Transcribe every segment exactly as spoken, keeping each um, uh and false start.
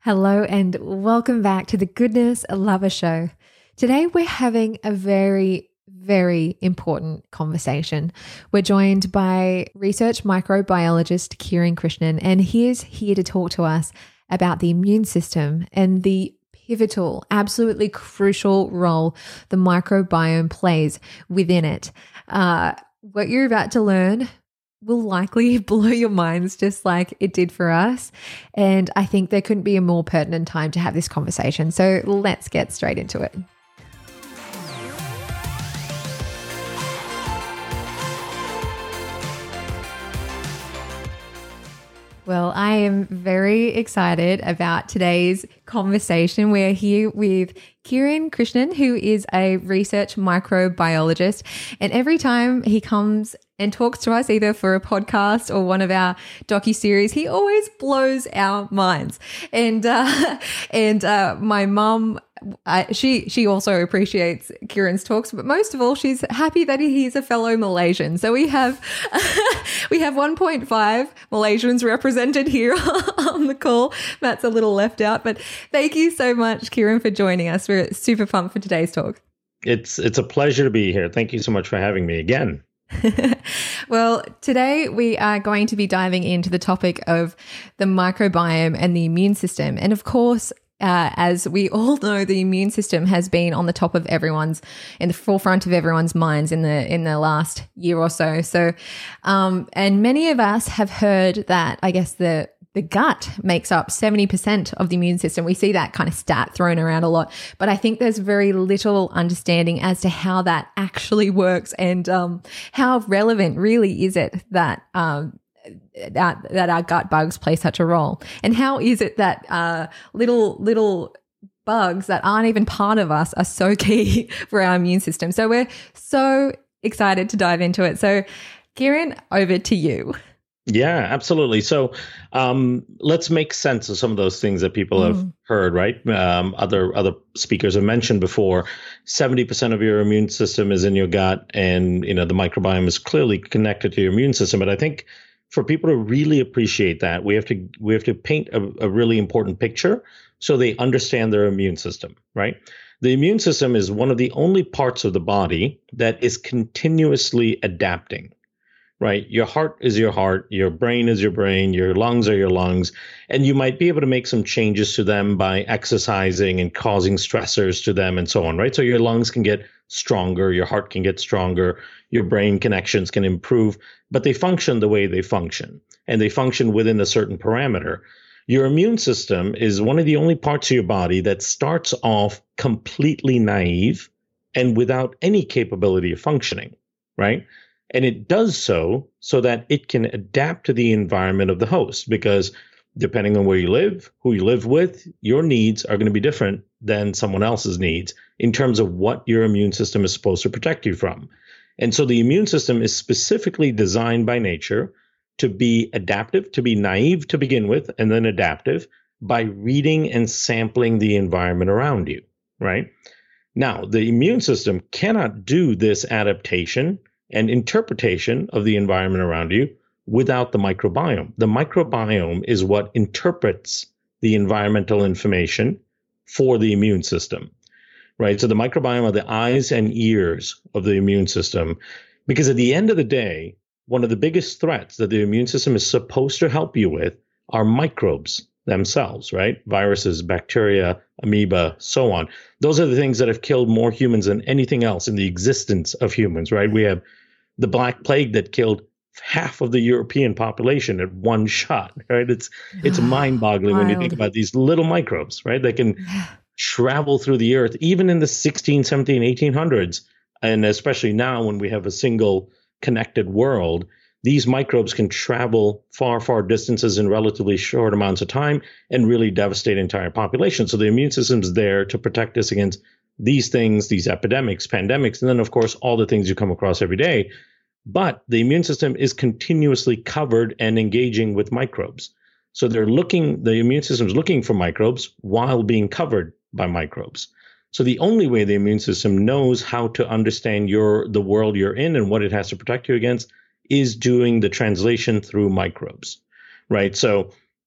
Hello and welcome back to the Goodness Lover Show. Today we're having a very, very important conversation. We're joined by research microbiologist Kiran Krishnan, and he is here to talk to us about the immune system and the pivotal, absolutely crucial role the microbiome plays within it. Uh, what you're about to learn will likely blow your minds just like it did for us. And I think there couldn't be a more pertinent time to have this conversation. So let's get straight into it. Well, I am very excited about today's conversation. We're here with Kiran Krishnan, who is a research microbiologist. And every time he comes and talks to us, either for a podcast or one of our docuseries, he always blows our minds. And uh, and uh, my mum, uh, she she also appreciates Kiran's talks, but most of all, she's happy that he's a fellow Malaysian. So we have we have one point five Malaysians represented here on the call. Matt's a little left out, but thank you so much, Kiran, for joining us. We're super pumped for today's talk. It's it's a pleasure to be here. Thank you so much for having me again. Well, today we are going to be diving into the topic of the microbiome and the immune system. And of course, uh, as we all know, the immune system has been on the top of everyone's, in the forefront of everyone's minds in the in the last year or so. So, um, and many of us have heard that, I guess, the The gut makes up seventy percent of the immune system. We see that kind of stat thrown around a lot, but I think there's very little understanding as to how that actually works and um, how relevant really is it that um, that that our gut bugs play such a role, and how is it that uh, little little bugs that aren't even part of us are so key for our immune system. So we're so excited to dive into it. So, Kiran, over to you. Yeah, absolutely. So um, let's make sense of some of those things that people mm. have heard, right? Um, other other speakers have mentioned before. seventy percent of your immune system is in your gut, and you know the microbiome is clearly connected to your immune system. But I think for people to really appreciate that, we have to we have to paint a, a really important picture so they understand their immune system, right? The immune system is one of the only parts of the body that is continuously adapting. Right? Your heart is your heart, your brain is your brain, your lungs are your lungs, and you might be able to make some changes to them by exercising and causing stressors to them and so on, right? So your lungs can get stronger, your heart can get stronger, your brain connections can improve, but they function the way they function, and they function within a certain parameter. Your immune system is one of the only parts of your body that starts off completely naive and without any capability of functioning, right? And it does so so that it can adapt to the environment of the host, because depending on where you live, who you live with, your needs are going to be different than someone else's needs in terms of what your immune system is supposed to protect you from. And so the immune system is specifically designed by nature to be adaptive, to be naive to begin with, and then adaptive by reading and sampling the environment around you, right? Now, the immune system cannot do this adaptation and interpretation of the environment around you without the microbiome. The microbiome is what interprets the environmental information for the immune system, right? So the microbiome are the eyes and ears of the immune system, because at the end of the day, one of the biggest threats that the immune system is supposed to help you with are microbes themselves, right? Viruses, bacteria, amoeba, so on. Those are the things that have killed more humans than anything else in the existence of humans, right? We have the Black Plague that killed half of the European population at one shot, right? It's it's mind-boggling when you think about these little microbes, right? They can travel through the earth, even in the sixteen, seventeen, eighteen hundreds, and especially now when we have a single connected world. These microbes can travel far, far distances in relatively short amounts of time and really devastate entire populations. So the immune system is there to protect us against these things, these epidemics, pandemics, and then, of course, all the things you come across every day. But the immune system is continuously covered and engaging with microbes. So they're looking, the immune system is looking for microbes while being covered by microbes. So the only way the immune system knows how to understand your the world you're in and what it has to protect you against is doing the translation through microbes, right? So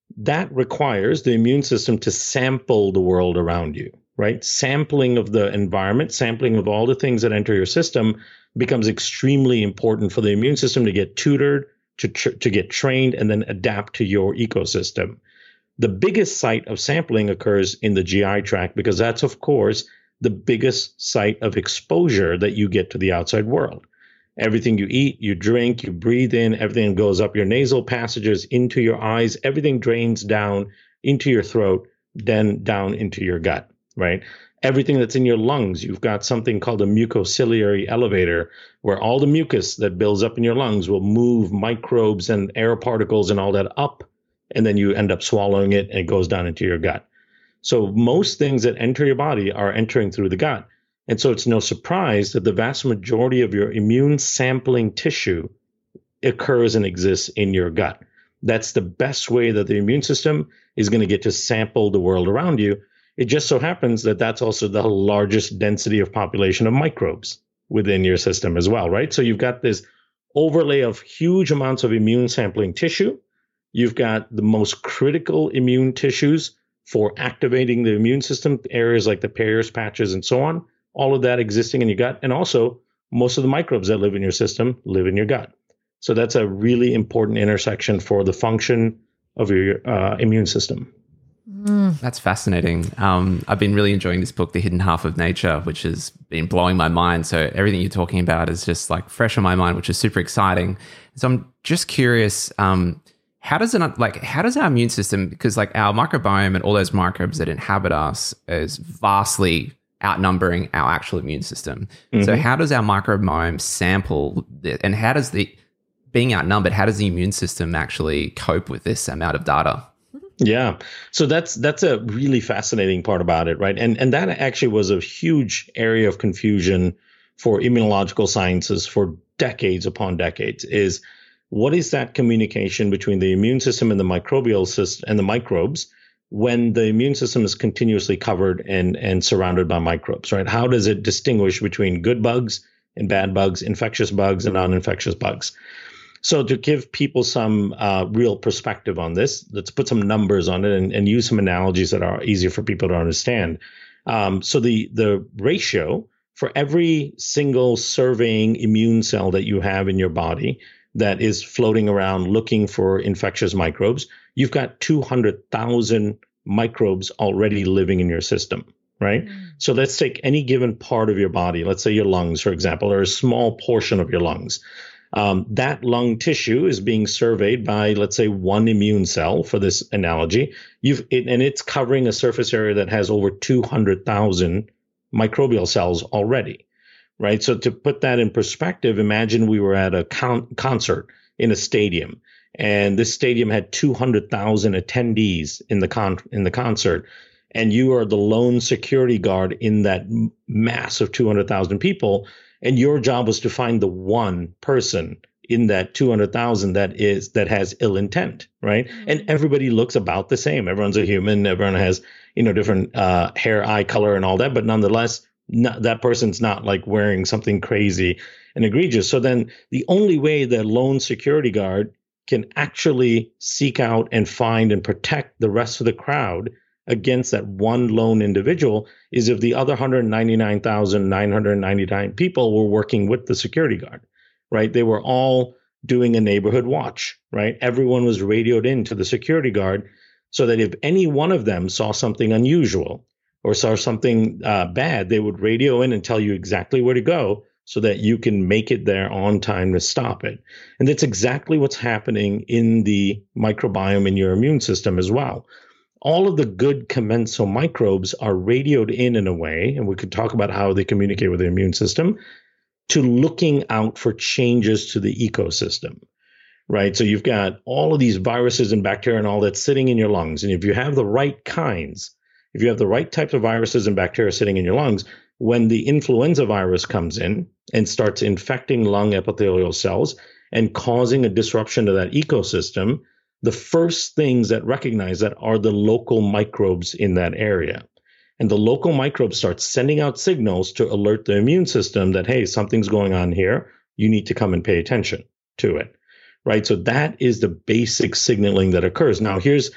That requires the immune system to sample the world around you, right? Sampling of the environment, sampling of all the things that enter your system becomes extremely important for the immune system to get tutored, to, tr- to get trained, and then adapt to your ecosystem. The biggest site of sampling occurs in the G I tract because that's, of course, the biggest site of exposure that you get to the outside world. Everything you eat, you drink, you breathe in, everything goes up your nasal passages, into your eyes, everything drains down into your throat, then down into your gut, right? Everything that's in your lungs, you've got something called a mucociliary elevator, where all the mucus that builds up in your lungs will move microbes and air particles and all that up, and then you end up swallowing it and it goes down into your gut. So most things that enter your body are entering through the gut. And so it's no surprise that the vast majority of your immune sampling tissue occurs and exists in your gut. That's the best way that the immune system is going to get to sample the world around you. It just so happens that that's also the largest density of population of microbes within your system as well, right? So you've got this overlay of huge amounts of immune sampling tissue. You've got the most critical immune tissues for activating the immune system, areas like the Peyer's patches and so on. All of that existing in your gut. And also, most of the microbes that live in your system live in your gut. So that's a really important intersection for the function of your uh, immune system. Mm. That's fascinating. Um, I've been really enjoying this book, The Hidden Half of Nature, which has been blowing my mind. So everything you're talking about is just like fresh on my mind, which is super exciting. So I'm just curious, um, how does it, like, how does our immune system, because like our microbiome and all those microbes that inhabit us is vastly outnumbering our actual immune system. Mm-hmm. So how does our microbiome sample it, and how does the, being outnumbered, how does the immune system actually cope with this amount of data? Yeah. So that's that's a really fascinating part about it, right? And and that actually was a huge area of confusion for immunological sciences for decades upon decades, is what is that communication between the immune system and the microbial system and the microbes when the immune system is continuously covered and, and surrounded by microbes, right? How does it distinguish between good bugs and bad bugs, infectious bugs and non-infectious bugs? So to give people some uh, real perspective on this, let's put some numbers on it and, and use some analogies that are easier for people to understand. Um, so the, the ratio for every single surveying immune cell that you have in your body that is floating around looking for infectious microbes, you've got two hundred thousand microbes already living in your system, right? Mm. So let's take any given part of your body, let's say your lungs, for example, or a small portion of your lungs. Um, that lung tissue is being surveyed by, let's say, one immune cell for this analogy. You've it, and it's covering a surface area that has over two hundred thousand microbial cells already, right? So to put that in perspective, imagine we were at a con- concert in a stadium, and this stadium had two hundred thousand attendees in the con- in the concert, and you are the lone security guard in that mass of two hundred thousand people. And your job was to find the one person in that two hundred thousand that is that has ill intent, right? Mm-hmm. And everybody looks about the same. Everyone's a human. Everyone has, you know, different uh, hair, eye color, and all that. But nonetheless, not, that person's not like wearing something crazy and egregious. So then, the only way the lone security guard can actually seek out and find and protect the rest of the crowd against that one lone individual is if the other one hundred ninety-nine thousand nine hundred ninety-nine people were working with the security guard, right? They were all doing a neighborhood watch, right? Everyone was radioed in to the security guard so that if any one of them saw something unusual or saw something uh, bad, they would radio in and tell you exactly where to go so that you can make it there on time to stop it. And that's exactly what's happening in the microbiome in your immune system as well. All of the good commensal microbes are radioed in in a way, and we could talk about how they communicate with the immune system, to looking out for changes to the ecosystem, right? So you've got all of these viruses and bacteria and all that's sitting in your lungs. And if you have the right kinds, if you have the right types of viruses and bacteria sitting in your lungs, when the influenza virus comes in and starts infecting lung epithelial cells and causing a disruption to that ecosystem, the first things that recognize that are the local microbes in that area. And the local microbes start sending out signals to alert the immune system that, hey, something's going on here. You need to come and pay attention to it, right? So that is the basic signaling that occurs. Now, here's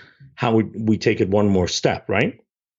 how we, we take it one more step, right?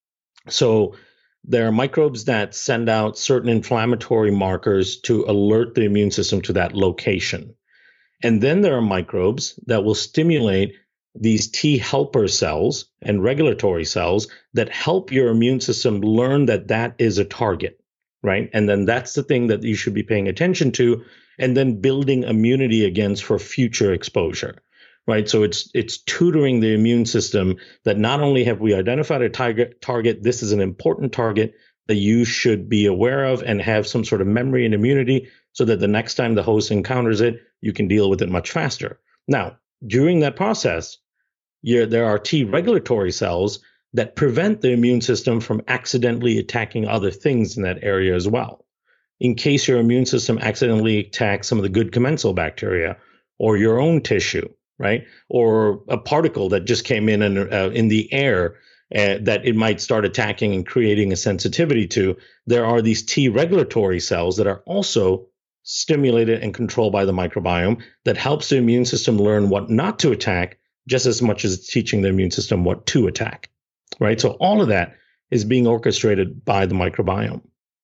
So there are microbes that send out certain inflammatory markers to alert the immune system to that location. And then there are microbes that will stimulate these T helper cells and regulatory cells that help your immune system learn that that is a target, right? And then that's the thing that you should be paying attention to, and then building immunity against for future exposure, right? So it's it's tutoring the immune system that not only have we identified a target, target, this is an important target that you should be aware of and have some sort of memory and immunity so that the next time the host encounters it, you can deal with it much faster. Now, during that process, you're, there are T regulatory cells that prevent the immune system from accidentally attacking other things in that area as well. In case your immune system accidentally attacks some of the good commensal bacteria or your own tissue, right? Or a particle that just came in and, uh, in the air uh, that it might start attacking and creating a sensitivity to, there are these T regulatory cells that are also stimulated and controlled by the microbiome that helps the immune system learn what not to attack just as much as teaching the immune system what to attack, right? So all of that is being orchestrated by the microbiome.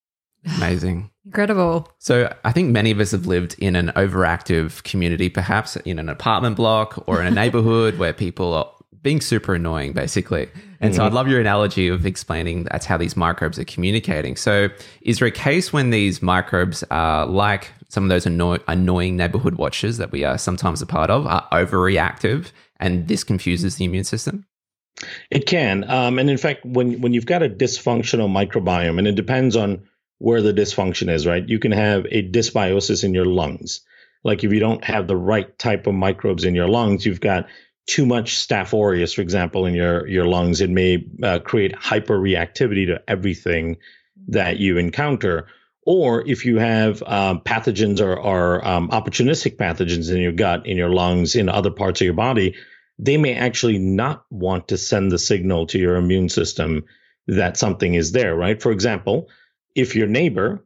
Amazing. Incredible. So I think many of us have lived in an overactive community, perhaps in an apartment block or in a neighborhood where people are being super annoying, basically. And mm-hmm. so I'd love your analogy of explaining that's how these microbes are communicating. So is there a case when these microbes are like some of those anno- annoying neighborhood watchers that we are sometimes a part of, are overreactive, and this confuses the immune system? It can. Um, and in fact, when, when you've got a dysfunctional microbiome, and it depends on where the dysfunction is, right? You can have a dysbiosis in your lungs. Like if you don't have the right type of microbes in your lungs, you've got too much Staph aureus, for example, in your, your lungs. It may uh, create hyperreactivity to everything that you encounter. Or if you have um, pathogens or, or um, opportunistic pathogens in your gut, in your lungs, in other parts of your body, they may actually not want to send the signal to your immune system that something is there, right? For example, if your neighbor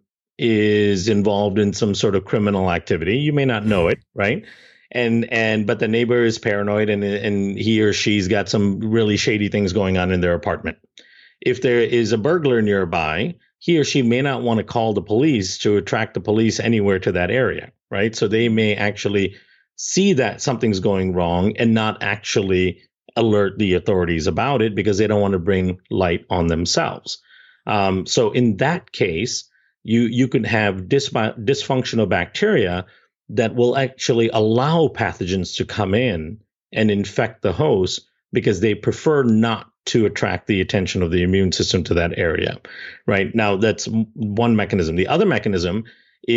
is involved in some sort of criminal activity, you may not know it, right? And and but the neighbor is paranoid, and and he or she's got some really shady things going on in their apartment. If there is a burglar nearby, he or she may not want to call the police to attract the police anywhere to that area, right? So they may actually see that something's going wrong and not actually alert the authorities about it because they don't want to bring light on themselves. Um, so in that case, you you could have dysbi- dysfunctional bacteria that will actually allow pathogens to come in and infect the host because they prefer not to attract the attention of the immune system to that area, right? Now, that's one mechanism. The other mechanism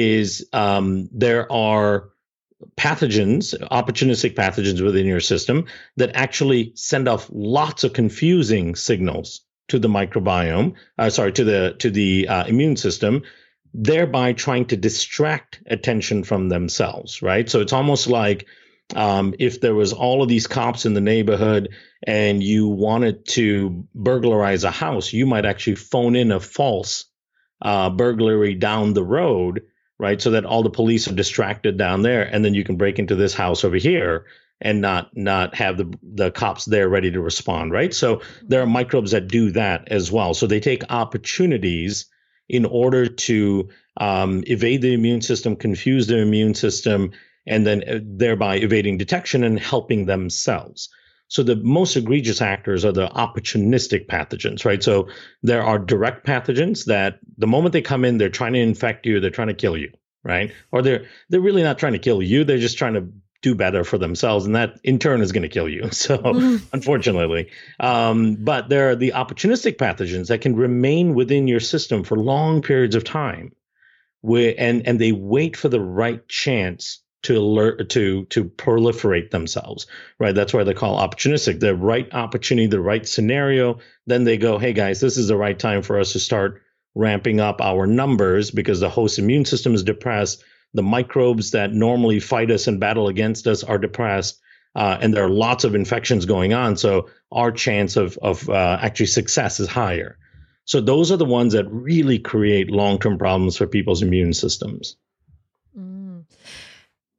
is um, there are pathogens, opportunistic pathogens within your system that actually send off lots of confusing signals to the microbiome, uh, sorry, to the to the uh, immune system, thereby trying to distract attention from themselves, right? So it's almost like um, if there was all of these cops in the neighborhood and you wanted to burglarize a house, you might actually phone in a false uh, burglary down the road, right? So that all the police are distracted down there, and then you can break into this house over here and not not have the the cops there ready to respond, right? So there are microbes that do that as well. So they take opportunities in order to um, evade the immune system, confuse the immune system, and then uh, thereby evading detection and helping themselves. So the most egregious actors are the opportunistic pathogens, right? So there are direct pathogens that the moment they come in, they're trying to infect you, they're trying to kill you, right? Or they're they're really not trying to kill you, they're just trying to do better for themselves, and that in turn is going to kill you. So unfortunately, um, but there are the opportunistic pathogens that can remain within your system for long periods of time, where and and they wait for the right chance to alert to to proliferate themselves, right? That's why they call opportunistic. The right opportunity, the right scenario, then they go, hey guys, this is the right time for us to start ramping up our numbers because the host immune system is depressed. The microbes that normally fight us and battle against us are depressed, uh, and there are lots of infections going on. So our chance of of uh, actually success is higher. So those are the ones that really create long-term problems for people's immune systems. Mm.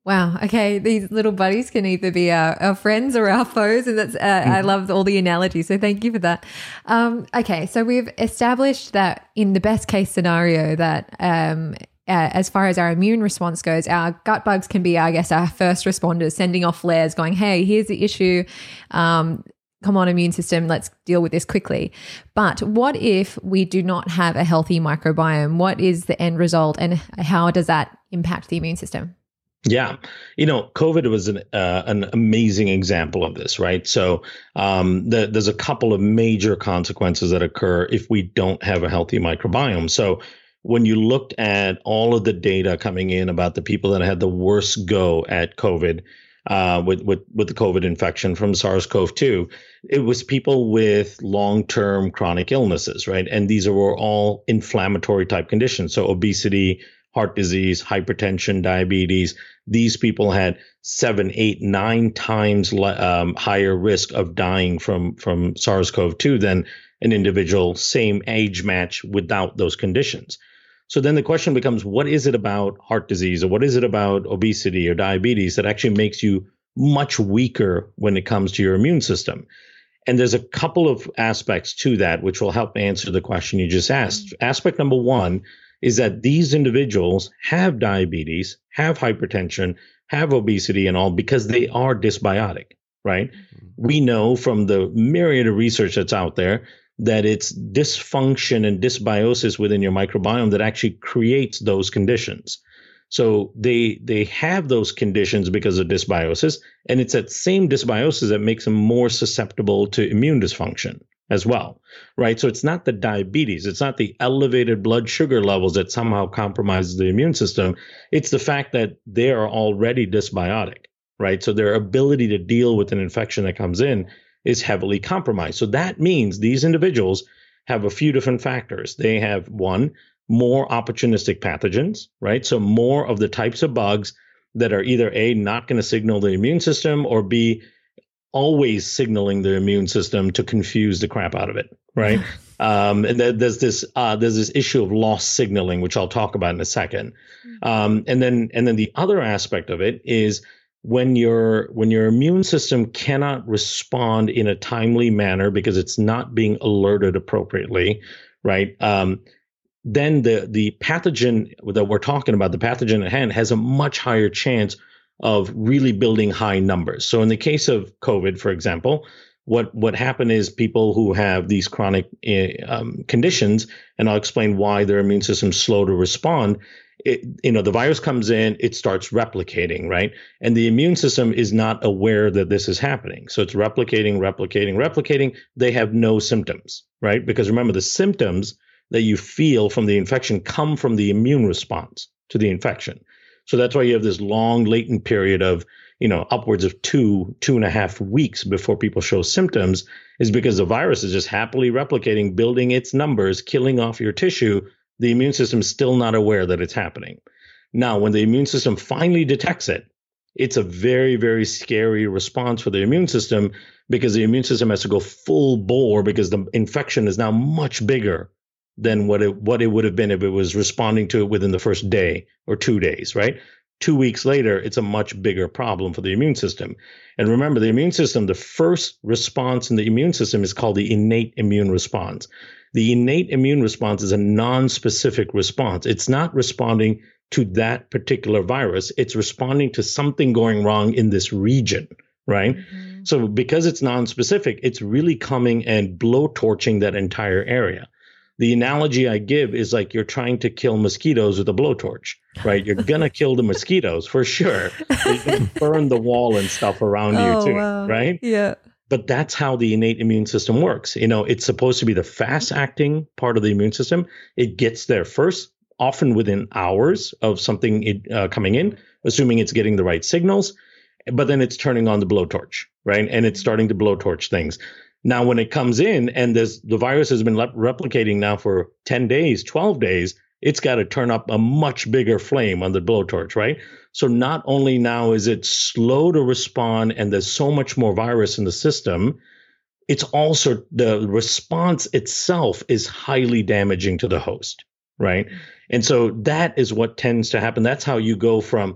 Wow. Okay. These little buddies can either be our, our friends or our foes. And that's, uh, mm-hmm. I love all the analogies. So thank you for that. Um, okay. So we've established that in the best case scenario that, um, uh, as far as our immune response goes, our gut bugs can be, I guess, our first responders sending off flares going, hey, here's the issue. Um, come on, immune system, let's deal with this quickly. But what if we do not have a healthy microbiome? What is the end result and how does that impact the immune system? Yeah. You know, COVID was an uh, an amazing example of this, right? So um, the, there's a couple of major consequences that occur if we don't have a healthy microbiome. So when you looked at all of the data coming in about the people that had the worst go at COVID, uh, with, with, with the COVID infection from SARS-C o V two, it was people with long-term chronic illnesses, right? And these were all inflammatory type conditions. So obesity, heart disease, hypertension, diabetes. These people had seven, eight, nine times um, higher risk of dying from, from SARS-C o V two than an individual same age match without those conditions. So then the question becomes, what is it about heart disease or what is it about obesity or diabetes that actually makes you much weaker when it comes to your immune system? And there's a couple of aspects to that which will help answer the question you just asked. Mm-hmm. Aspect number one is that these individuals have diabetes, have hypertension, have obesity and all because they are dysbiotic, right? Mm-hmm. We know from the myriad of research that's out there that it's dysfunction and dysbiosis within your microbiome that actually creates those conditions. So they they have those conditions because of dysbiosis, and it's that same dysbiosis that makes them more susceptible to immune dysfunction as well, right? So it's not the diabetes, it's not the elevated blood sugar levels that somehow compromises the immune system. It's the fact that they are already dysbiotic, right? So their ability to deal with an infection that comes in is heavily compromised. So that means these individuals have a few different factors. They have, one, more opportunistic pathogens, right? So more of the types of bugs that are either A, not going to signal the immune system, or B, always signaling the immune system to confuse the crap out of it, right? um, and th- there's this uh, there's this issue of lost signaling, which I'll talk about in a second. Um, and then and then the other aspect of it is when your when your immune system cannot respond in a timely manner because it's not being alerted appropriately, right? Um, then the the pathogen that we're talking about, the pathogen at hand, has a much higher chance of really building high numbers. So in the case of COVID, for example, what what happened is people who have these chronic um, conditions, and I'll explain why their immune system is slow to respond. It, you know, the virus comes in, it starts replicating, right? And the immune system is not aware that this is happening. So it's replicating, replicating, replicating. They have no symptoms, right? Because remember, the symptoms that you feel from the infection come from the immune response to the infection. So that's why you have this long latent period of, you know, upwards of two, two and a half weeks before people show symptoms, is because the virus is just happily replicating, building its numbers, killing off your tissue. The immune system is still not aware that it's happening. Now, when the immune system finally detects it, it's a very, very scary response for the immune system, because the immune system has to go full bore because the infection is now much bigger than what it what it would have been if it was responding to it within the first day or two days, right? Two weeks later, it's a much bigger problem for the immune system. And remember, the immune system, the first response in the immune system is called the innate immune response. The innate immune response is a non-specific response. It's not responding to that particular virus. It's responding to something going wrong in this region, right? Mm-hmm. So because it's non-specific, it's really coming and blowtorching that entire area. The analogy I give is like you're trying to kill mosquitoes with a blowtorch, right? You're going to kill the mosquitoes for sure. You're going to burn the wall and stuff around oh, you too, wow. right? Yeah. But that's how the innate immune system works. You know, it's supposed to be the fast acting part of the immune system. It gets there first, often within hours of something uh, coming in, assuming it's getting the right signals. But then it's turning on the blowtorch, right? And it's starting to blowtorch things. Now, when it comes in and there's, the virus has been le- replicating now for ten days, twelve days, it's got to turn up a much bigger flame on the blowtorch, right? So not only now is it slow to respond and there's so much more virus in the system, it's also the response itself is highly damaging to the host, right? And so that is what tends to happen. That's how you go from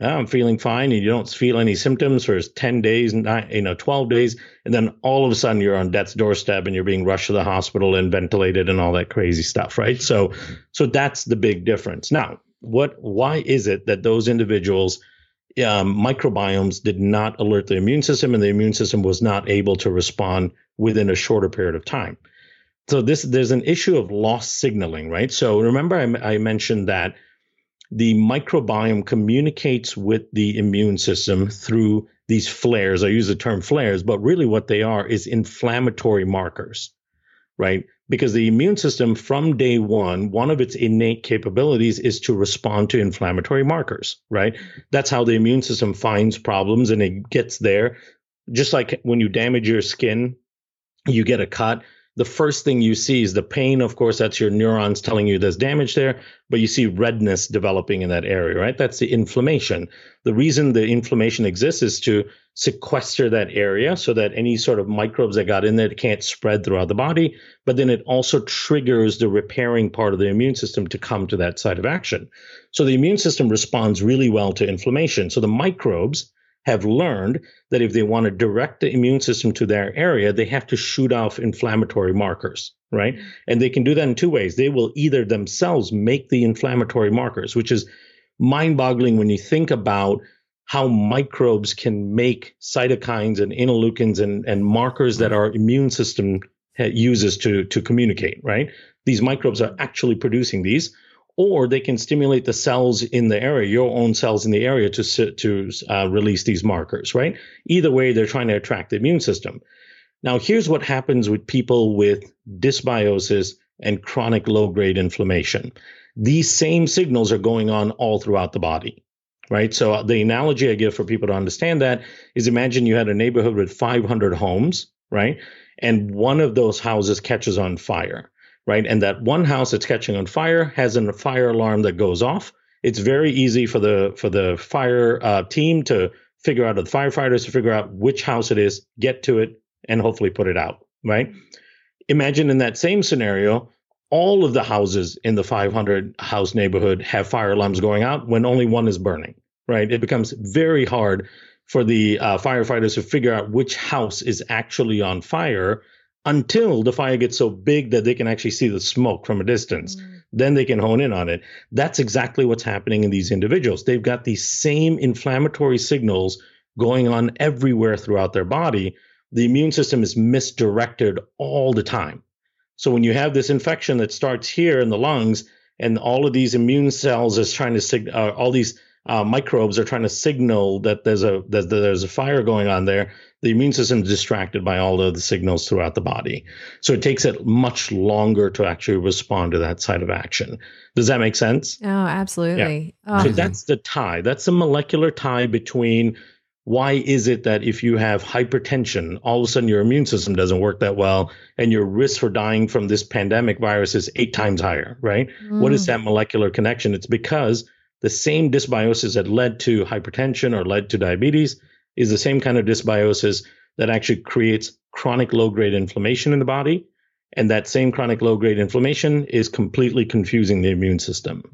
oh, I'm feeling fine, and you don't feel any symptoms for ten days, nine, you know, twelve days, and then all of a sudden you're on death's doorstep and you're being rushed to the hospital and ventilated and all that crazy stuff, right? So, so that's the big difference. Now, what? Why is it that those individuals, um, microbiomes, did not alert the immune system, and the immune system was not able to respond within a shorter period of time? So this, there's an issue of lost signaling, right? So remember I, I mentioned that the microbiome communicates with the immune system through these flares. I use the term flares, but really what they are is inflammatory markers, right? Because the immune system from day one, one of its innate capabilities is to respond to inflammatory markers, right? That's how the immune system finds problems and it gets there. Just like when you damage your skin, you get a cut. The first thing you see is the pain. Of course, that's your neurons telling you there's damage there, but you see redness developing in that area, right? That's the inflammation. The reason the inflammation exists is to sequester that area so that any sort of microbes that got in there can't spread throughout the body. But then it also triggers the repairing part of the immune system to come to that site of action. So the immune system responds really well to inflammation. So the microbes have learned that if they want to direct the immune system to their area, they have to shoot off inflammatory markers, right? And they can do that in two ways. They will either themselves make the inflammatory markers, which is mind-boggling when you think about how microbes can make cytokines and interleukins and, and markers that our immune system uses to, to communicate, right? These microbes are actually producing these. Or they can stimulate the cells in the area, your own cells in the area, to to uh, release these markers, right? Either way, they're trying to attract the immune system. Now, here's what happens with people with dysbiosis and chronic low-grade inflammation. These same signals are going on all throughout the body, right? So the analogy I give for people to understand that is, imagine you had a neighborhood with five hundred homes, right? And one of those houses catches on fire. Right. And that one house that's catching on fire has a fire alarm that goes off. It's very easy for the for the fire uh, team to figure out, the firefighters to figure out which house it is, get to it, and hopefully put it out. Right. Imagine in that same scenario, all of the houses in the five hundred house neighborhood have fire alarms going out when only one is burning. Right. It becomes very hard for the uh, firefighters to figure out which house is actually on fire until the fire gets so big that they can actually see the smoke from a distance. Mm. Then they can hone in on it. That's exactly what's happening in these individuals. They've got these same inflammatory signals going on everywhere throughout their body. The immune system is misdirected all the time. So when you have this infection that starts here in the lungs, and all of these immune cells is trying to sig- uh, all these uh, microbes are trying to signal that there's a that there's a fire going on there, the immune system is distracted by all of the signals throughout the body. So it takes it much longer to actually respond to that site of action. Does that make sense? Oh, absolutely. Yeah. Oh. So that's the tie. That's the molecular tie between why is it that if you have hypertension, all of a sudden your immune system doesn't work that well and your risk for dying from this pandemic virus is eight times higher, right? Mm. What is that molecular connection? It's because the same dysbiosis that led to hypertension or led to diabetes is the same kind of dysbiosis that actually creates chronic low-grade inflammation in the body. And that same chronic low-grade inflammation is completely confusing the immune system.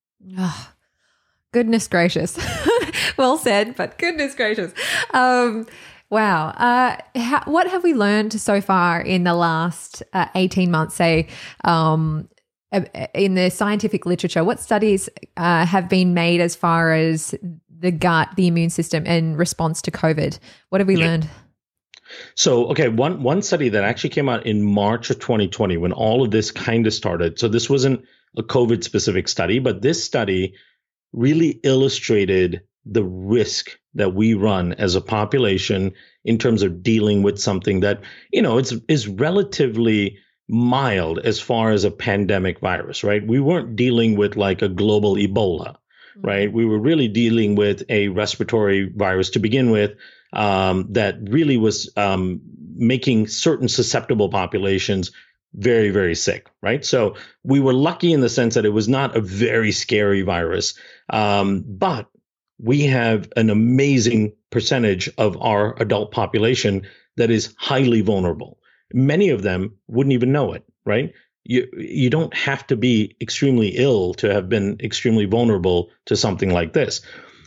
Oh, goodness gracious. Well said, but goodness gracious. Um, wow. Uh, how, what have we learned so far in the last uh, eighteen months, say, um, in the scientific literature? What studies uh, have been made as far as the gut, the immune system, in response to COVID? What have we yeah. learned? So, okay, one one study that actually came out in March of twenty twenty when all of this kind of started. So this wasn't a COVID specific study, but this study really illustrated the risk that we run as a population in terms of dealing with something that, you know, it's is relatively mild as far as a pandemic virus, right? We weren't dealing with like a global Ebola, mm-hmm. right? We were really dealing with a respiratory virus to begin with um, that really was um, making certain susceptible populations very, very sick, right? So we were lucky in the sense that it was not a very scary virus, um, but we have an amazing percentage of our adult population that is highly vulnerable. Many of them wouldn't even know it, right? You you don't have to be extremely ill to have been extremely vulnerable to something like this.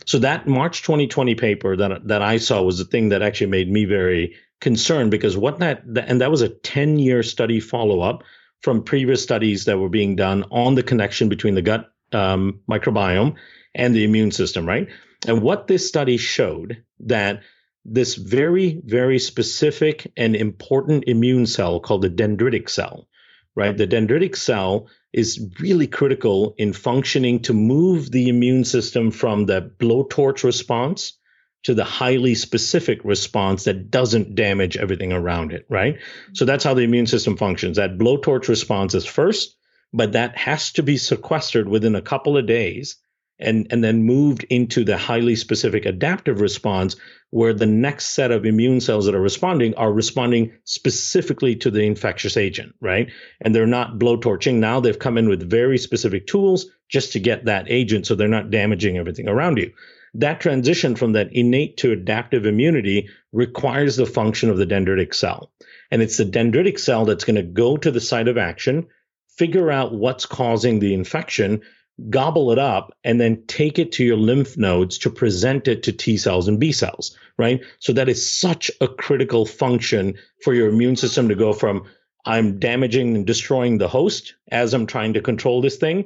So that March twenty twenty paper that that I saw was the thing that actually made me very concerned, because what that, and that was a ten year study follow up from previous studies that were being done on the connection between the gut um, microbiome and the immune system, right? And what this study showed, that this very, very specific and important immune cell called the dendritic cell, right? The dendritic cell is really critical in functioning to move the immune system from the blowtorch response to the highly specific response that doesn't damage everything around it, right? So that's how the immune system functions. That blowtorch response is first, but that has to be sequestered within a couple of days and, and then moved into the highly specific adaptive response, where the next set of immune cells that are responding are responding specifically to the infectious agent, right? And they're not blowtorching. Now they've come in with very specific tools just to get that agent, so they're not damaging everything around you. That transition from that innate to adaptive immunity requires the function of the dendritic cell. And it's the dendritic cell that's going to go to the site of action, figure out what's causing the infection, gobble it up, and then take it to your lymph nodes to present it to T cells and B cells, right? So that is such a critical function for your immune system to go from, I'm damaging and destroying the host as I'm trying to control this thing,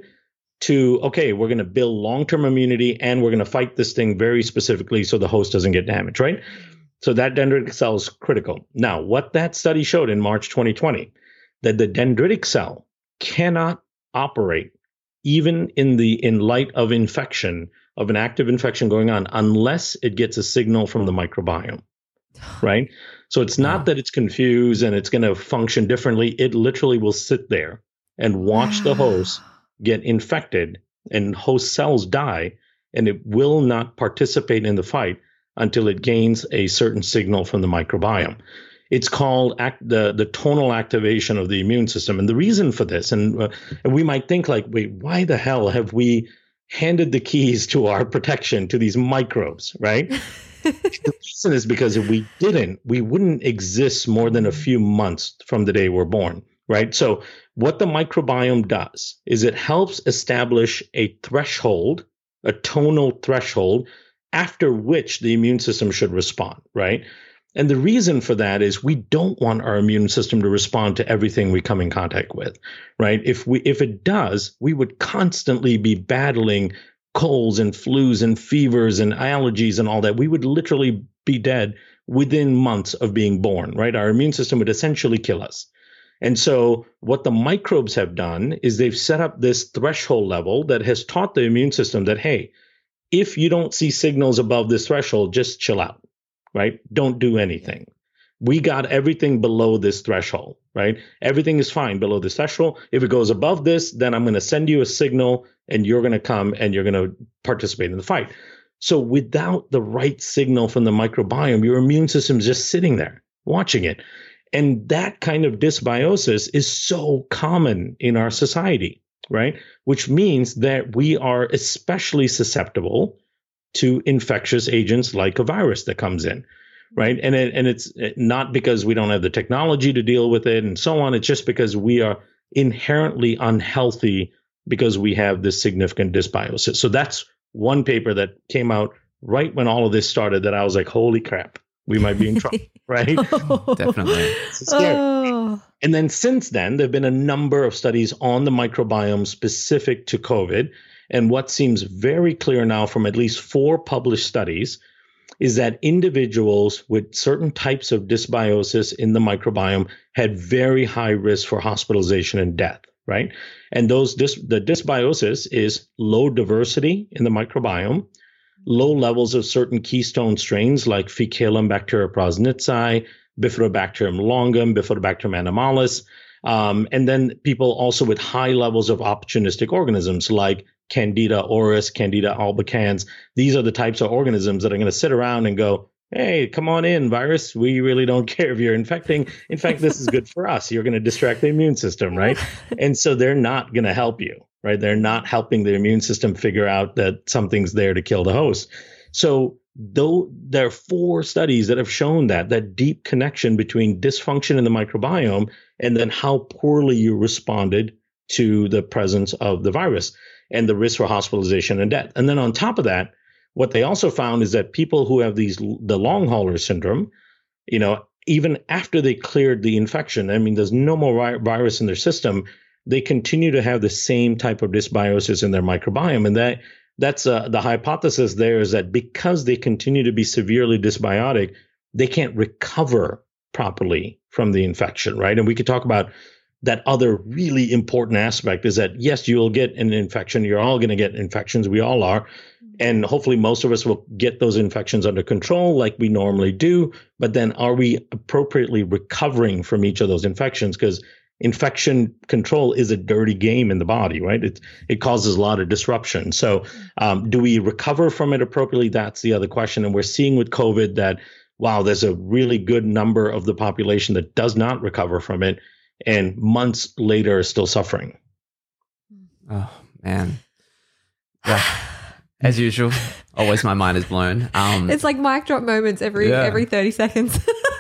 to, okay, we're going to build long-term immunity and we're going to fight this thing very specifically so the host doesn't get damaged, right? So that dendritic cell is critical. Now, what that study showed in March twenty twenty, that the dendritic cell cannot operate even in the in light of infection, of an active infection going on, unless it gets a signal from the microbiome, right? So it's not wow. that it's confused and it's going to function differently. It literally will sit there and watch wow. the host get infected and host cells die, and it will not participate in the fight until it gains a certain signal from the microbiome. It's called act, the, the tonal activation of the immune system. And the reason for this, and, uh, and we might think like, wait, why the hell have we handed the keys to our protection to these microbes, right? The reason is because if we didn't, we wouldn't exist more than a few months from the day we're born, right? So what the microbiome does is it helps establish a threshold, a tonal threshold, after which the immune system should respond, right? And the reason for that is we don't want our immune system to respond to everything we come in contact with, right? If we if it does, we would constantly be battling colds and flus and fevers and allergies and all that. We would literally be dead within months of being born, right? Our immune system would essentially kill us. And so what the microbes have done is they've set up this threshold level that has taught the immune system that, hey, if you don't see signals above this threshold, just chill out. Right? Don't do anything. We got everything below this threshold, right? Everything is fine below this threshold. If it goes above this, then I'm going to send you a signal and you're going to come and you're going to participate in the fight. So without the right signal from the microbiome, your immune system is just sitting there watching it. And that kind of dysbiosis is so common in our society, right? Which means that we are especially susceptible to infectious agents like a virus that comes in, right? And it, and it's not because we don't have the technology to deal with it and so on. It's just because we are inherently unhealthy because we have this significant dysbiosis. So that's one paper that came out right when all of this started that I was like, holy crap, we might be in trouble, right? Oh, definitely. It's scary. Oh. And then since then, there have been a number of studies on the microbiome specific to COVID. And what seems very clear now from at least four published studies is that individuals with certain types of dysbiosis in the microbiome had very high risk for hospitalization and death, right? And those dys- the dysbiosis is low diversity in the microbiome, low levels of certain keystone strains like Faecalum bacterioprausnitzii, Bifidobacterium longum, Bifidobacterium animalis, um, and then people also with high levels of opportunistic organisms like Candida auris, Candida albicans. These are the types of organisms that are going to sit around and go, hey, come on in, virus. We really don't care if you're infecting. In fact, this is good for us. You're going to distract the immune system, right? And so they're not going to help you, right? They're not helping the immune system figure out that something's there to kill the host. So though there are four studies that have shown that, that deep connection between dysfunction in the microbiome and then how poorly you responded to the presence of the virus and the risk for hospitalization and death. And then on top of that, what they also found is that people who have these the long hauler syndrome, you know, even after they cleared the infection, I mean, there's no more vi- virus in their system, they continue to have the same type of dysbiosis in their microbiome. And that that's uh, the hypothesis there is that because they continue to be severely dysbiotic, they can't recover properly from the infection, right? And we could talk about that other really important aspect is that, yes, you'll get an infection. You're all going to get infections. We all are. And hopefully most of us will get those infections under control like we normally do. But then are we appropriately recovering from each of those infections? Because infection control is a dirty game in the body, right? It, it causes a lot of disruption. So um, do we recover from it appropriately? That's the other question. And we're seeing with COVID that, wow, there's a really good number of the population that does not recover from it, and months later are still suffering. Oh, man. Yeah. As usual, always my mind is blown. Um, it's like mic drop moments every yeah. every thirty seconds.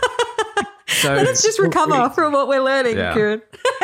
So let's just recover from what we're learning, yeah. Kieran.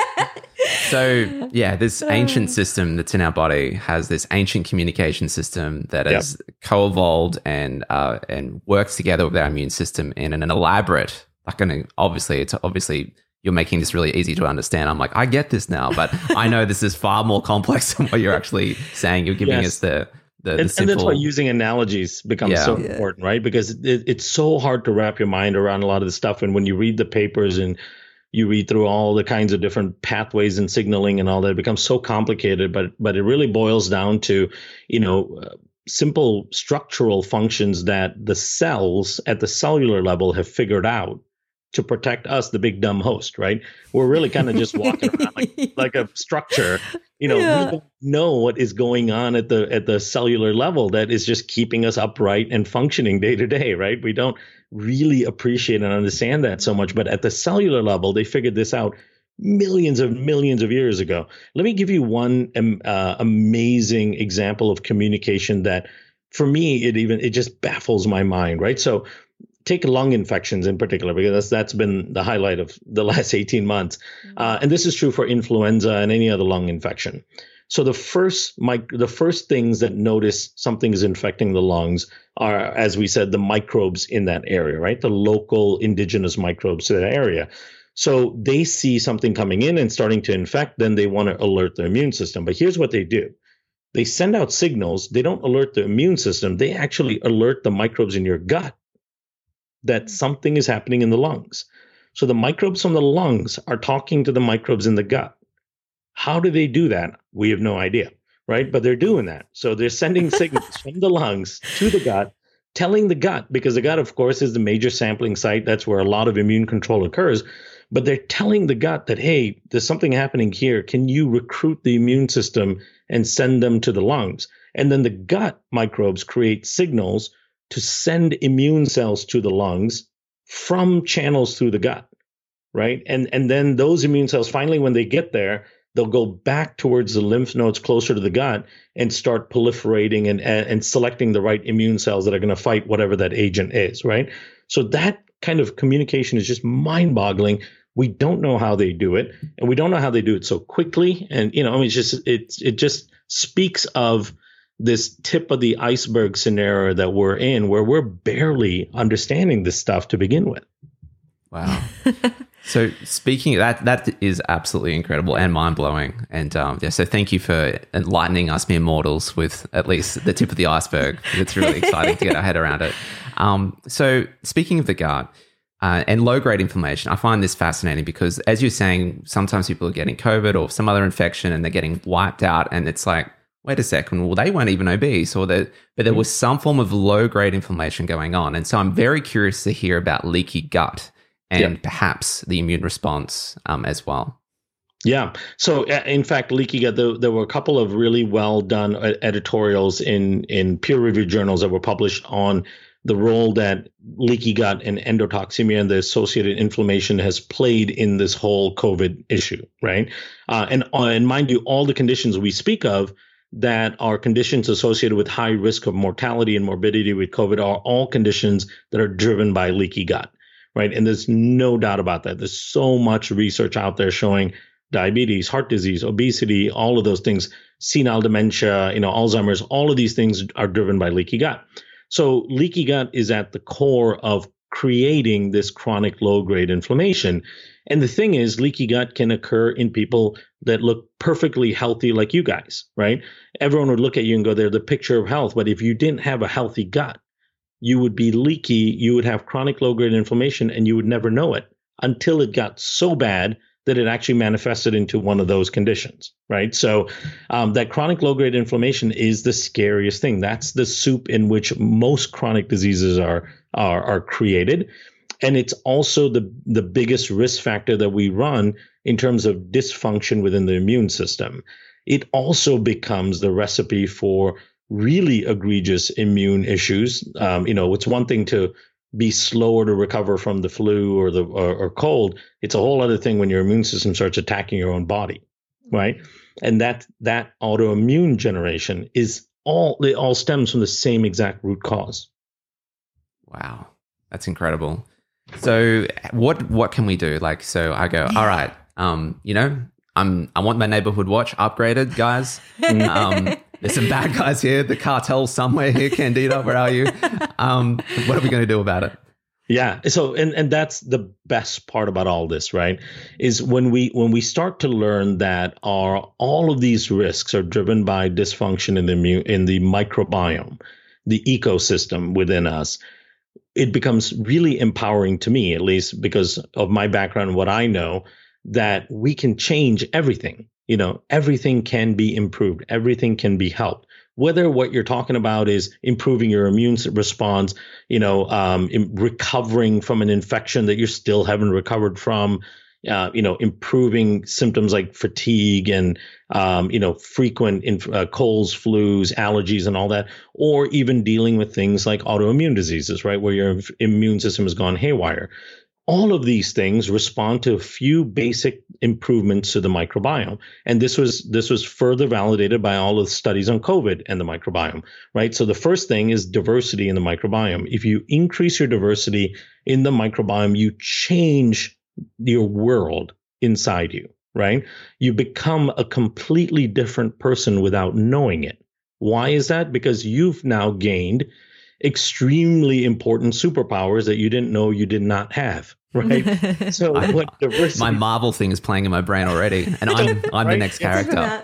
So, yeah, this ancient system that's in our body has this ancient communication system that has yep. co-evolved and uh, and works together with our immune system in an elaborate, like an, obviously, it's obviously you're making this really easy to understand. I'm like, I get this now, but I know this is far more complex than what you're actually saying. You're giving yes. us the, the, and, the simple... and that's why using analogies becomes yeah. so yeah. important, right? Because it, it's so hard to wrap your mind around a lot of the stuff. And when you read the papers and you read through all the kinds of different pathways and signaling and all that, it becomes so complicated. But but it really boils down to, you know, uh, simple structural functions that the cells at the cellular level have figured out to protect us, the big dumb host, right? We're really kind of just walking around like, like a structure, you know, yeah. we don't know what is going on at the at the cellular level that is just keeping us upright and functioning day to day, right? We don't really appreciate and understand that so much, but at the cellular level, they figured this out millions of millions of years ago. Let me give you one um, uh, amazing example of communication that, for me, it even it just baffles my mind, right? So take lung infections in particular, because that's, that's been the highlight of the last eighteen months. Uh, and this is true for influenza and any other lung infection. So the first mic- the first things that notice something is infecting the lungs are, as we said, the microbes in that area, right? The local indigenous microbes to that area. So they see something coming in and starting to infect, then they want to alert their immune system. But here's what they do. They send out signals. They don't alert the immune system. They actually alert the microbes in your gut that something is happening in the lungs. So the microbes from the lungs are talking to the microbes in the gut. How do they do that? We have no idea, right? But they're doing that. So they're sending signals from the lungs to the gut, telling the gut, because the gut, of course, is the major sampling site. That's where a lot of immune control occurs. But they're telling the gut that, hey, there's something happening here. Can you recruit the immune system and send them to the lungs? And then the gut microbes create signals to send immune cells to the lungs from channels through the gut, right? And and then those immune cells, finally, when they get there, they'll go back towards the lymph nodes closer to the gut and start proliferating and, and, and selecting the right immune cells that are going to fight whatever that agent is, right? So that kind of communication is just mind-boggling. We don't know how they do it, and we don't know how they do it so quickly. And, you know, I mean, it's just it it just speaks of this tip of the iceberg scenario that we're in, where we're barely understanding this stuff to begin with. Wow. So speaking of that, that is absolutely incredible and mind-blowing. And um, yeah, so thank you for enlightening us mere mortals with at least the tip of the iceberg. It's really exciting to get our head around it. Um, so speaking of the gut uh, and low-grade inflammation, I find this fascinating because, as you're saying, sometimes people are getting COVID or some other infection and they're getting wiped out, and it's like, wait a second, well, they weren't even obese, or that, but there was some form of low-grade inflammation going on. And so I'm very curious to hear about leaky gut and yep. perhaps the immune response um, as well. Yeah. So, in fact, leaky gut, there, there were a couple of really well done editorials in, in peer-reviewed journals that were published on the role that leaky gut and endotoxemia and the associated inflammation has played in this whole COVID issue, right? Uh, and, uh, and mind you, all the conditions we speak of that are conditions associated with high risk of mortality and morbidity with COVID are all conditions that are driven by leaky gut. Right. And there's no doubt about that. There's so much research out there showing diabetes, heart disease, obesity, all of those things, senile dementia, you know, Alzheimer's, all of these things are driven by leaky gut. So leaky gut is at the core of creating this chronic low-grade inflammation. And the thing is, leaky gut can occur in people that look perfectly healthy like you guys, right? Everyone would look at you and go, they're the picture of health. But if you didn't have a healthy gut, you would be leaky, you would have chronic low-grade inflammation, and you would never know it until it got so bad that it actually manifested into one of those conditions, right? So um, that chronic low-grade inflammation is the scariest thing. That's the soup in which most chronic diseases are are, are created. And it's also the, the biggest risk factor that we run in terms of dysfunction within the immune system. It also becomes the recipe for really egregious immune issues. Um, you know, it's one thing to be slower to recover from the flu or the or, or cold. It's a whole other thing when your immune system starts attacking your own body, right? And that that autoimmune generation is all it all stems from the same exact root cause. Wow, that's incredible. So what what can we do? Like, so I go, all right, um, you know, I'm I want my neighborhood watch upgraded, guys. Um, there's some bad guys here. The cartel's somewhere here. Candida, where are you? Um, what are we going to do about it? Yeah. So, and, and that's the best part about all this, right? Is when we when we start to learn that our all of these risks are driven by dysfunction in the immune, in the microbiome, the ecosystem within us. It becomes really empowering to me, at least because of my background and what I know, that we can change everything. You know, everything can be improved. Everything can be helped. Whether what you're talking about is improving your immune response, you know, um, recovering from an infection that you still haven't recovered from, uh, you know, improving symptoms like fatigue and, um, you know, frequent inf- uh, colds, flus, allergies, and all that, or even dealing with things like autoimmune diseases, right, where your immune system has gone haywire. All of these things respond to a few basic improvements to the microbiome. And this was this was further validated by all of the studies on COVID and the microbiome, right? So the first thing is diversity in the microbiome. If you increase your diversity in the microbiome, you change your world inside you, right? You become a completely different person without knowing it. Why is that? Because you've now gained extremely important superpowers that you didn't know you did not have, right? So I, what diversity? My Marvel thing is playing in my brain already, and I'm I'm right? the next character.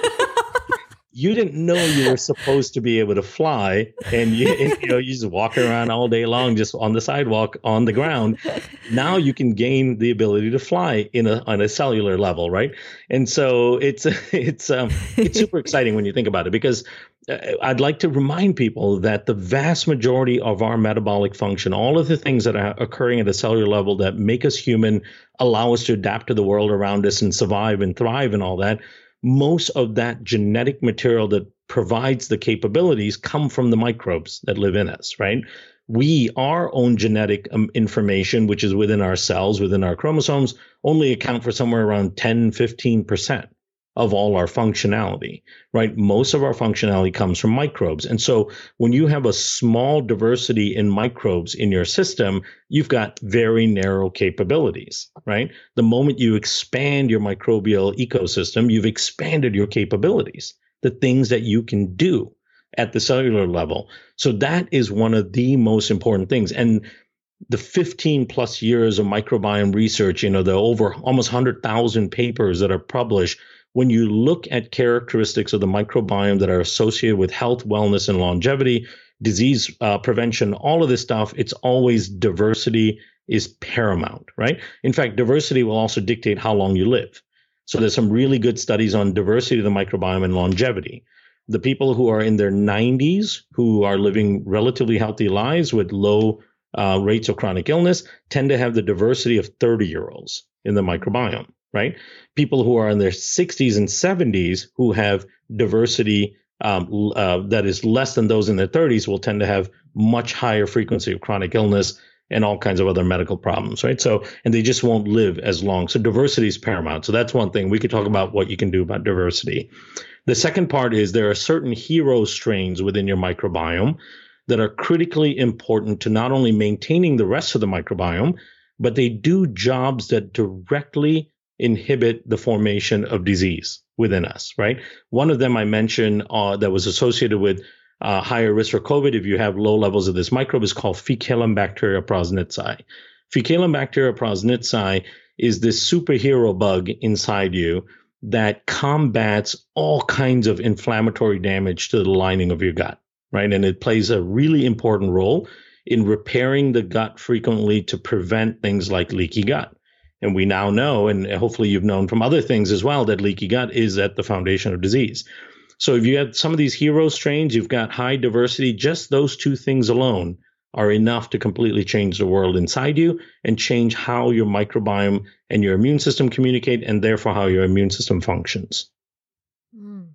You didn't know you were supposed to be able to fly, and you, you know, you just walk around all day long, just on the sidewalk, on the ground. Now you can gain the ability to fly in a on a cellular level, right? And so it's it's um, it's super exciting when you think about it, because I'd like to remind people that the vast majority of our metabolic function, all of the things that are occurring at a cellular level that make us human, allow us to adapt to the world around us and survive and thrive and all that, most of that genetic material that provides the capabilities come from the microbes that live in us, right? We, our own genetic um, information, which is within our cells, within our chromosomes, only account for somewhere around ten, fifteen percent of all our functionality, right? Most of our functionality comes from microbes. And so when you have a small diversity in microbes in your system, you've got very narrow capabilities, right? The moment you expand your microbial ecosystem, you've expanded your capabilities, the things that you can do at the cellular level. So that is one of the most important things. And the fifteen plus years of microbiome research, you know, the over almost one hundred thousand papers that are published, when you look at characteristics of the microbiome that are associated with health, wellness, and longevity, disease uh, prevention, all of this stuff, it's always diversity is paramount, right? In fact, diversity will also dictate how long you live. So there's some really good studies on diversity of the microbiome and longevity. The people who are in their nineties, who are living relatively healthy lives with low uh, rates of chronic illness, tend to have the diversity of thirty-year-olds in the microbiome. Right? People who are in their sixties and seventies who have diversity um, uh, that is less than those in their thirties will tend to have much higher frequency of chronic illness and all kinds of other medical problems, right? So, and they just won't live as long. So diversity is paramount. So that's one thing. We could talk about what you can do about diversity. The second part is there are certain hero strains within your microbiome that are critically important to not only maintaining the rest of the microbiome, but they do jobs that directly inhibit the formation of disease within us, right? One of them I mentioned uh, that was associated with uh, higher risk for COVID if you have low levels of this microbe is called Faecalibacteria prausnitzii. Faecalibacteria prausnitzii is this superhero bug inside you that combats all kinds of inflammatory damage to the lining of your gut, right? And it plays a really important role in repairing the gut frequently to prevent things like leaky gut. And we now know, and hopefully you've known from other things as well, that leaky gut is at the foundation of disease. So if you have some of these hero strains, you've got high diversity, just those two things alone are enough to completely change the world inside you and change how your microbiome and your immune system communicate, and therefore how your immune system functions. Mm.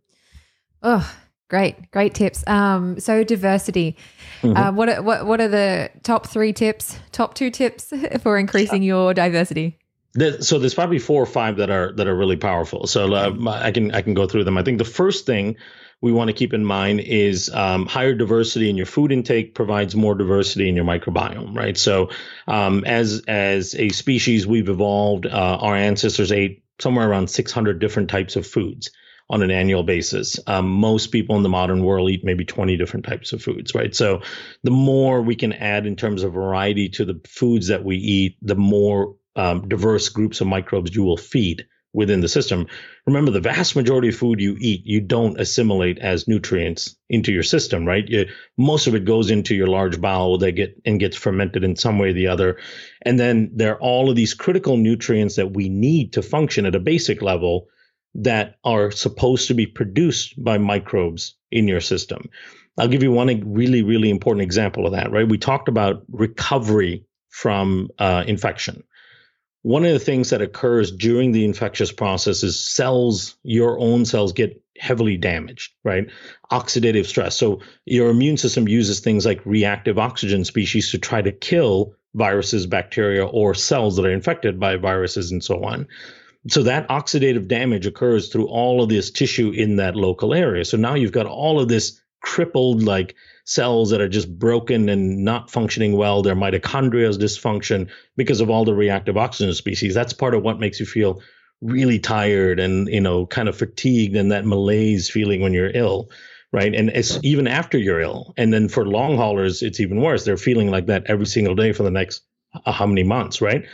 Oh, great, great tips. Um, so diversity. Mm-hmm. Uh, what, are, what what are the top three tips, top two tips for increasing yeah. your diversity? So there's probably four or five that are that are really powerful. So uh, I can I can go through them. I think the first thing we want to keep in mind is um, higher diversity in your food intake provides more diversity in your microbiome, right? So um, as as a species, we've evolved. Uh, our ancestors ate somewhere around six hundred different types of foods on an annual basis. Um, most people in the modern world eat maybe twenty different types of foods, right? So the more we can add in terms of variety to the foods that we eat, the more um, diverse groups of microbes you will feed within the system. Remember, the vast majority of food you eat, you don't assimilate as nutrients into your system, right? You, most of it goes into your large bowel that get and gets fermented in some way or the other. And then there are all of these critical nutrients that we need to function at a basic level that are supposed to be produced by microbes in your system. I'll give you one really, really important example of that, right? We talked about recovery from uh, infection. One of the things that occurs during the infectious process is cells, your own cells get heavily damaged, right? Oxidative stress. So your immune system uses things like reactive oxygen species to try to kill viruses, bacteria, or cells that are infected by viruses and so on. So that oxidative damage occurs through all of this tissue in that local area. So now you've got all of this crippled like cells that are just broken and not functioning well. Their mitochondria is dysfunction because of all the reactive oxygen species. That's part of what makes you feel really tired and, you know, kind of fatigued and that malaise feeling when you're ill, right? And it's even after you're ill. And then for long haulers, it's even worse. They're feeling like that every single day for the next uh, how many months, right?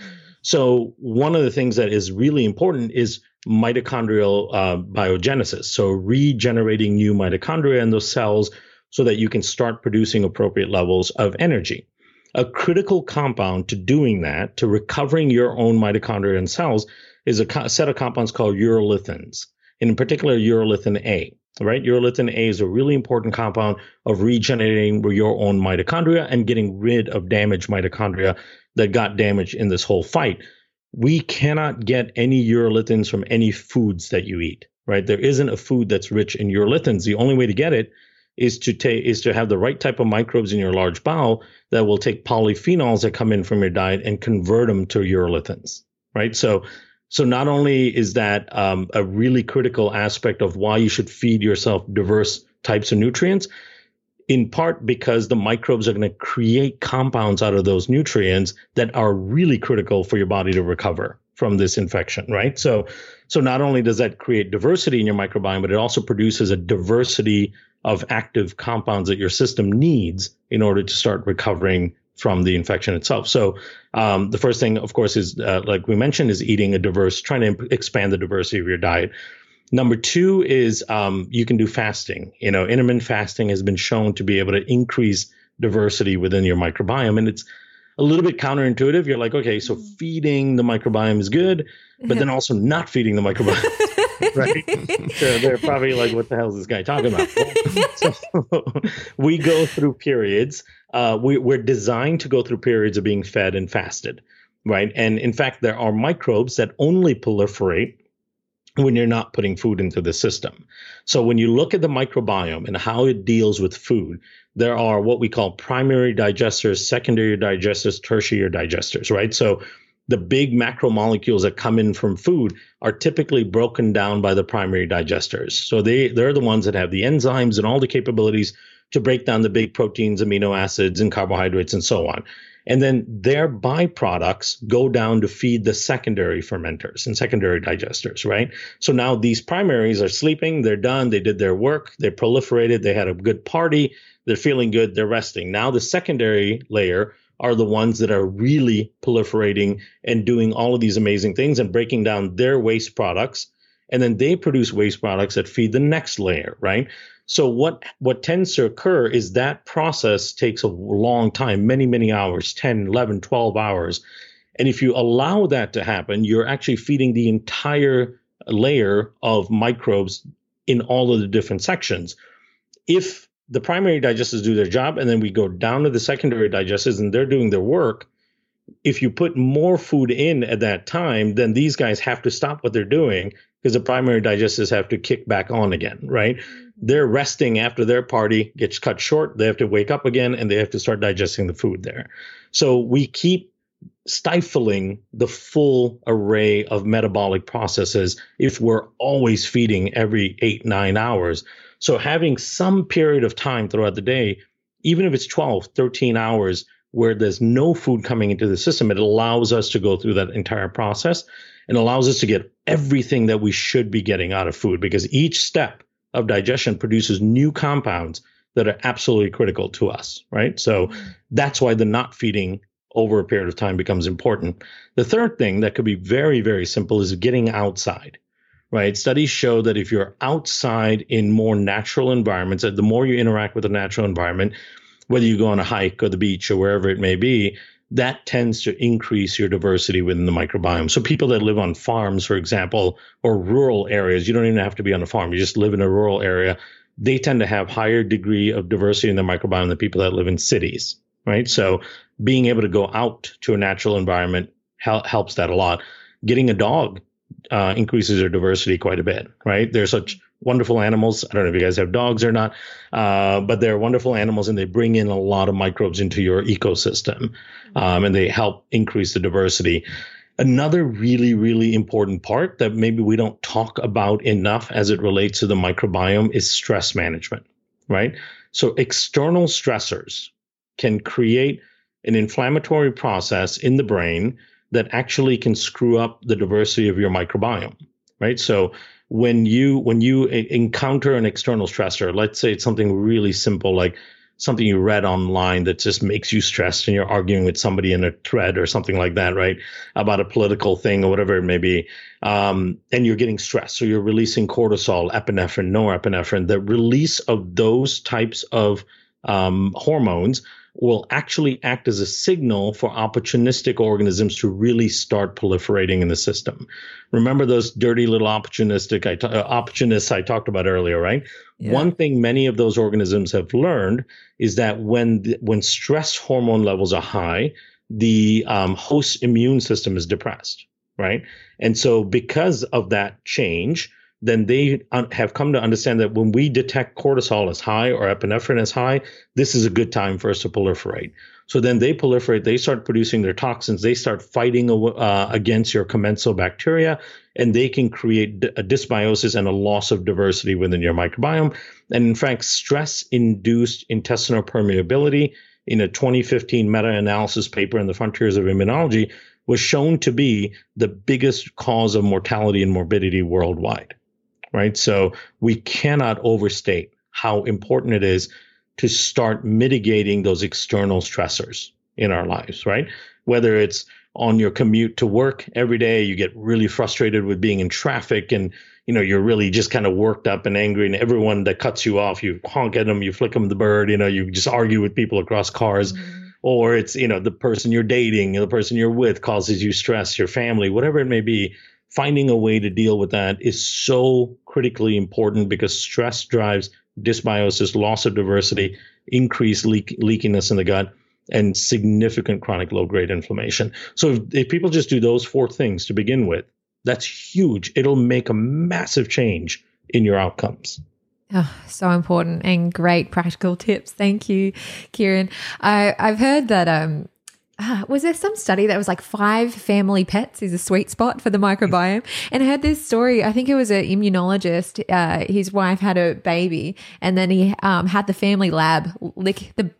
So one of the things that is really important is mitochondrial uh, biogenesis. So regenerating new mitochondria in those cells so that you can start producing appropriate levels of energy. A critical compound to doing that, to recovering your own mitochondria and cells, is a co- set of compounds called urolithins, and in particular urolithin A. Right? Urolithin A is a really important compound of regenerating your own mitochondria and getting rid of damaged mitochondria that got damaged in this whole fight. We cannot get any urolithins from any foods that you eat, right? There isn't a food that's rich in urolithins. The only way to get it is to take is to have the right type of microbes in your large bowel that will take polyphenols that come in from your diet and convert them to urolithins, right? So, so not only is that um, a really critical aspect of why you should feed yourself diverse types of nutrients, in part because the microbes are going to create compounds out of those nutrients that are really critical for your body to recover from this infection, right? So, so not only does that create diversity in your microbiome, but it also produces a diversity of active compounds that your system needs in order to start recovering from the infection itself. So um, the first thing, of course, is uh, like we mentioned, is eating a diverse, trying to imp- expand the diversity of your diet. Number two is um, you can do fasting. You know, intermittent fasting has been shown to be able to increase diversity within your microbiome. And it's a little bit counterintuitive. You're like, okay, so feeding the microbiome is good, but then also not feeding the microbiome, right? So they're probably like, what the hell is this guy talking about? So we go through periods. Uh, we, we're designed to go through periods of being fed and fasted, right? And in fact, there are microbes that only proliferate when you're not putting food into the system. So when you look at the microbiome and how it deals with food, there are what we call primary digesters, secondary digesters, tertiary digesters, right? So the big macromolecules that come in from food are typically broken down by the primary digesters. So they, they're the ones that have the enzymes and all the capabilities to break down the big proteins, amino acids, and carbohydrates, and so on. And then their byproducts go down to feed the secondary fermenters and secondary digesters, right? So now these primaries are sleeping, they're done, they did their work, they proliferated, they had a good party, they're feeling good, they're resting. Now the secondary layer are the ones that are really proliferating and doing all of these amazing things and breaking down their waste products. And then they produce waste products that feed the next layer, right? So what, what tends to occur is that process takes a long time, many, many hours, ten, eleven, twelve hours. And if you allow that to happen, you're actually feeding the entire layer of microbes in all of the different sections. If the primary digesters do their job, and then we go down to the secondary digesters and they're doing their work, if you put more food in at that time, then these guys have to stop what they're doing because the primary digesters have to kick back on again, right? They're resting after their party gets cut short. They have to wake up again and they have to start digesting the food there. So we keep stifling the full array of metabolic processes if we're always feeding every eight, nine hours. So having some period of time throughout the day, even if it's twelve, thirteen hours, where there's no food coming into the system, it allows us to go through that entire process and allows us to get everything that we should be getting out of food, because each step of digestion produces new compounds that are absolutely critical to us, right? So that's why the not feeding over a period of time becomes important. The third thing that could be very, very simple is getting outside, right? Studies show that if you're outside in more natural environments, the more you interact with the natural environment, whether you go on a hike or the beach or wherever it may be, that tends to increase your diversity within the microbiome. So people that live on farms, for example, or rural areas, you don't even have to be on a farm, you just live in a rural area, they tend to have higher degree of diversity in their microbiome than people that live in cities, right? So being able to go out to a natural environment hel- helps that a lot. Getting a dog uh, increases their diversity quite a bit, right? They're such wonderful animals. I don't know if you guys have dogs or not, uh, but they're wonderful animals and they bring in a lot of microbes into your ecosystem, um, and they help increase the diversity. Another really, really important part that maybe we don't talk about enough as it relates to the microbiome is stress management, right? So external stressors can create an inflammatory process in the brain that actually can screw up the diversity of your microbiome, right? So when you when you encounter an external stressor, let's say it's something really simple, like something you read online that just makes you stressed and you're arguing with somebody in a thread or something like that, right, about a political thing or whatever it may be, um, and you're getting stressed. So you're releasing cortisol, epinephrine, norepinephrine. The release of those types of um, hormones will actually act as a signal for opportunistic organisms to really start proliferating in the system. Remember those dirty little opportunistic I t- uh, opportunists I talked about earlier, right? Yeah. One thing many of those organisms have learned is that when the, when stress hormone levels are high, the um, host immune system is depressed, right? And so because of that change, then they un- have come to understand that when we detect cortisol as high or epinephrine as high, this is a good time for us to proliferate. So then they proliferate, they start producing their toxins, they start fighting uh, against your commensal bacteria, and they can create a dysbiosis and a loss of diversity within your microbiome. And in fact, stress-induced intestinal permeability in a twenty fifteen meta-analysis paper in the Frontiers of Immunology was shown to be the biggest cause of mortality and morbidity worldwide. Right. So we cannot overstate how important it is to start mitigating those external stressors in our lives. Right. Whether it's on your commute to work every day, you get really frustrated with being in traffic and, you know, you're really just kind of worked up and angry, and everyone that cuts you off, you honk at them, you flick them the bird, you know, you just argue with people across cars. Mm-hmm. Or it's, you know, the person you're dating, the person you're with causes you stress, your family, whatever it may be. Finding a way to deal with that is so critically important because stress drives dysbiosis, loss of diversity, increased leak, leakiness in the gut, and significant chronic low-grade inflammation. So if, if people just do those four things to begin with, that's huge. It'll make a massive change in your outcomes. Oh, so important and great practical tips. Thank you, Kieran. I, I've heard that um, Uh, was there some study that was like five family pets is a sweet spot for the microbiome? And I heard this story, I think it was an immunologist, uh, his wife had a baby and then he um, had the family lab lick the, you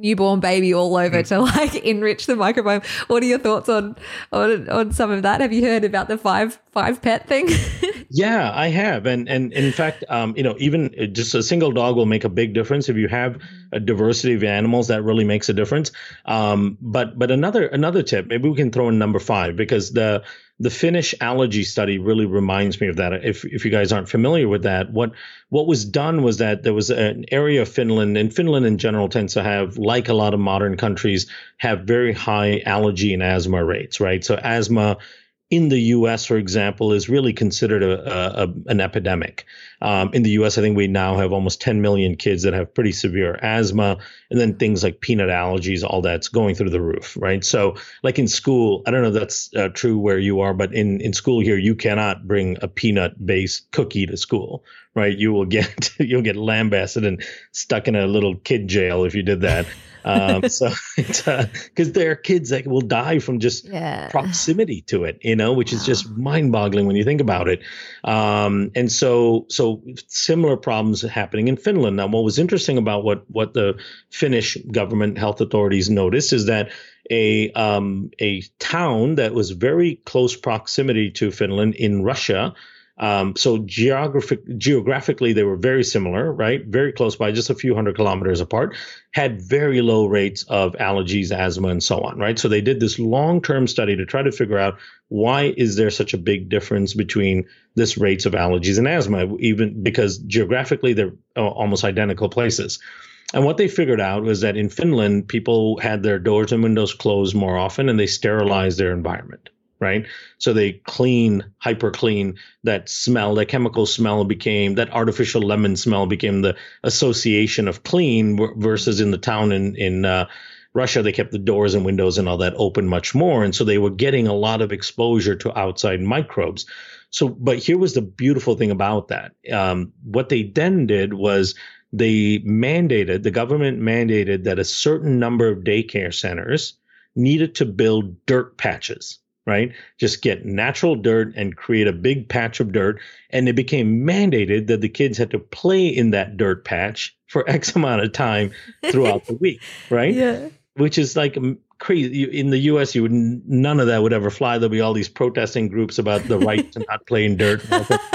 newborn baby all over to like enrich the microbiome. What are your thoughts on on on some of that? Have you heard about the five five pet thing? Yeah, I have, and and in fact, um, you know, even just a single dog will make a big difference. If you have a diversity of animals, that really makes a difference. Um, but but another another tip, maybe we can throw in number five, because the the Finnish allergy study really reminds me of that. If if you guys aren't familiar with that, what what was done was that there was an area of Finland, and Finland in general tends to have, like a lot of modern countries, have very high allergy and asthma rates, right? So asthma in the U S, for example, is really considered a, a, an epidemic. Um, in the U S, I think we now have almost ten million kids that have pretty severe asthma, and then things like peanut allergies, all that's going through the roof, right? So like in school, I don't know if that's uh, true where you are, but in, in school here, you cannot bring a peanut-based cookie to school, right? You will get, you'll get lambasted and stuck in a little kid jail if you did that. um, so because uh, there are kids that will die from just yeah. proximity to it, you know, which wow. is just mind-boggling when you think about it. Um, and so, so similar problems happening in Finland. Now, what was interesting about what what the Finnish government health authorities noticed is that a um, a town that was very close proximity to Finland in Russia. Um, so geographic, geographically, they were very similar, right? Very close by, just a few hundred kilometers apart, had very low rates of allergies, asthma, and so on, right? So they did this long-term study to try to figure out why is there such a big difference between this rates of allergies and asthma, even because geographically they're almost identical places. And what they figured out was that in Finland, people had their doors and windows closed more often, and they sterilized their environment. Right. So they clean, hyper clean that smell, that chemical smell became, that artificial lemon smell became the association of clean, versus in the town in, in uh, Russia, they kept the doors and windows and all that open much more. And so they were getting a lot of exposure to outside microbes. So, but here was the beautiful thing about that. Um, what they then did was they mandated, the government mandated that a certain number of daycare centers needed to build dirt patches. Right? Just get natural dirt and create a big patch of dirt. And it became mandated that the kids had to play in that dirt patch for X amount of time throughout the week. Right? Yeah. Which is like crazy. In the U S, you would none of that would ever fly. There'll be all these protesting groups about the right to not play in dirt.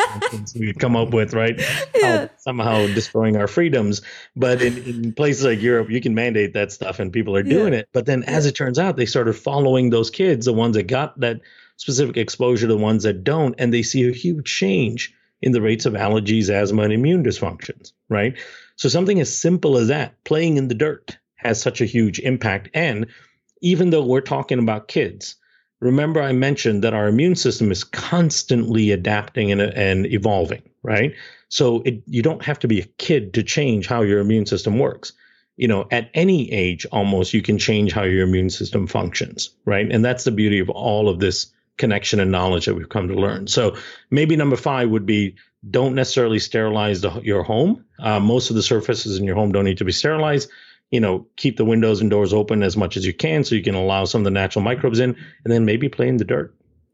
We come up with, right? Yeah. Uh, somehow destroying our freedoms. But in, in places like Europe, you can mandate that stuff and people are doing yeah. it. But then as it turns out, they started following those kids, the ones that got that specific exposure to the ones that don't, and they see a huge change in the rates of allergies, asthma, and immune dysfunctions, right? So something as simple as that, playing in the dirt, has such a huge impact. And even though we're talking about kids, remember I mentioned that our immune system is constantly adapting and, and evolving, right? So it, you don't have to be a kid to change how your immune system works. You know, at any age, almost, you can change how your immune system functions, right? And that's the beauty of all of this connection and knowledge that we've come to learn. So maybe number five would be, don't necessarily sterilize the, your home. Uh, most of the surfaces in your home don't need to be sterilized. You know, keep the windows and doors open as much as you can so you can allow some of the natural microbes in, and then maybe play in the dirt.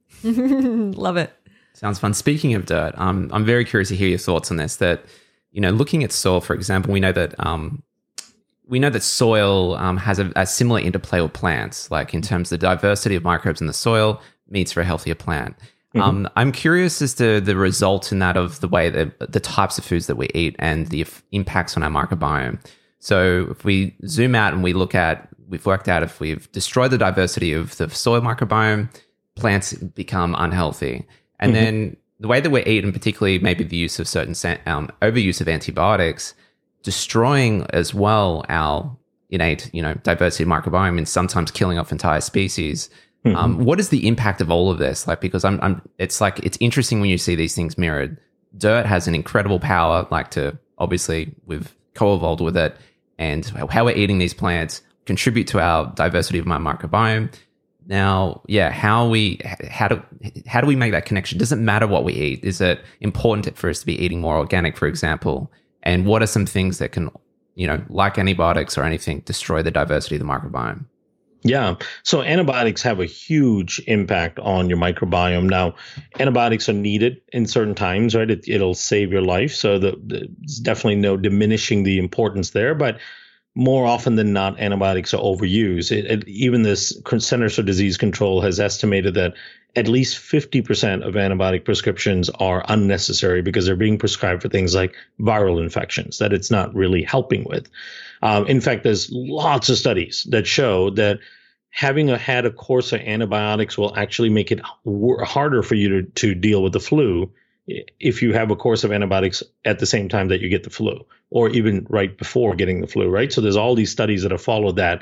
Love it. Sounds fun. Speaking of dirt, um, I'm very curious to hear your thoughts on this. That, you know, looking at soil, for example, we know that um, we know that soil um, has a, a similar interplay with plants, like in terms of the diversity of microbes in the soil means for a healthier plant. Mm-hmm. Um, I'm curious as to the result in that of the way that the types of foods that we eat and the f- impacts on our microbiome. So if we zoom out and we look at, we've worked out if we've destroyed the diversity of the soil microbiome, plants become unhealthy. And mm-hmm. then the way that we eat, and particularly maybe the use of certain um, overuse of antibiotics, destroying as well our innate, you know, diversity of microbiome and sometimes killing off entire species. Mm-hmm. Um, what is the impact of all of this? Like, because I'm, I'm, it's like, it's interesting when you see these things mirrored. Dirt has an incredible power, like to, obviously we've co-evolved with it, and how we're eating these plants contribute to our diversity of my microbiome. Now, yeah, how we, how do, how do we make that connection? Does it matter what we eat? Is it important for us to be eating more organic, for example? And what are some things that can, you know, like antibiotics or anything, destroy the diversity of the microbiome? Yeah. So antibiotics have a huge impact on your microbiome. Now, antibiotics are needed in certain times, right? It, it'll save your life. So the, the, there's definitely no diminishing the importance there. But more often than not, antibiotics are overused. It, it, even this Centers for Disease Control has estimated that at least fifty percent of antibiotic prescriptions are unnecessary because they're being prescribed for things like viral infections that it's not really helping with. Um, in fact, there's lots of studies that show that having a, had a course of antibiotics will actually make it w- harder for you to, to deal with the flu if you have a course of antibiotics at the same time that you get the flu, or even right before getting the flu, right? So there's all these studies that have followed that.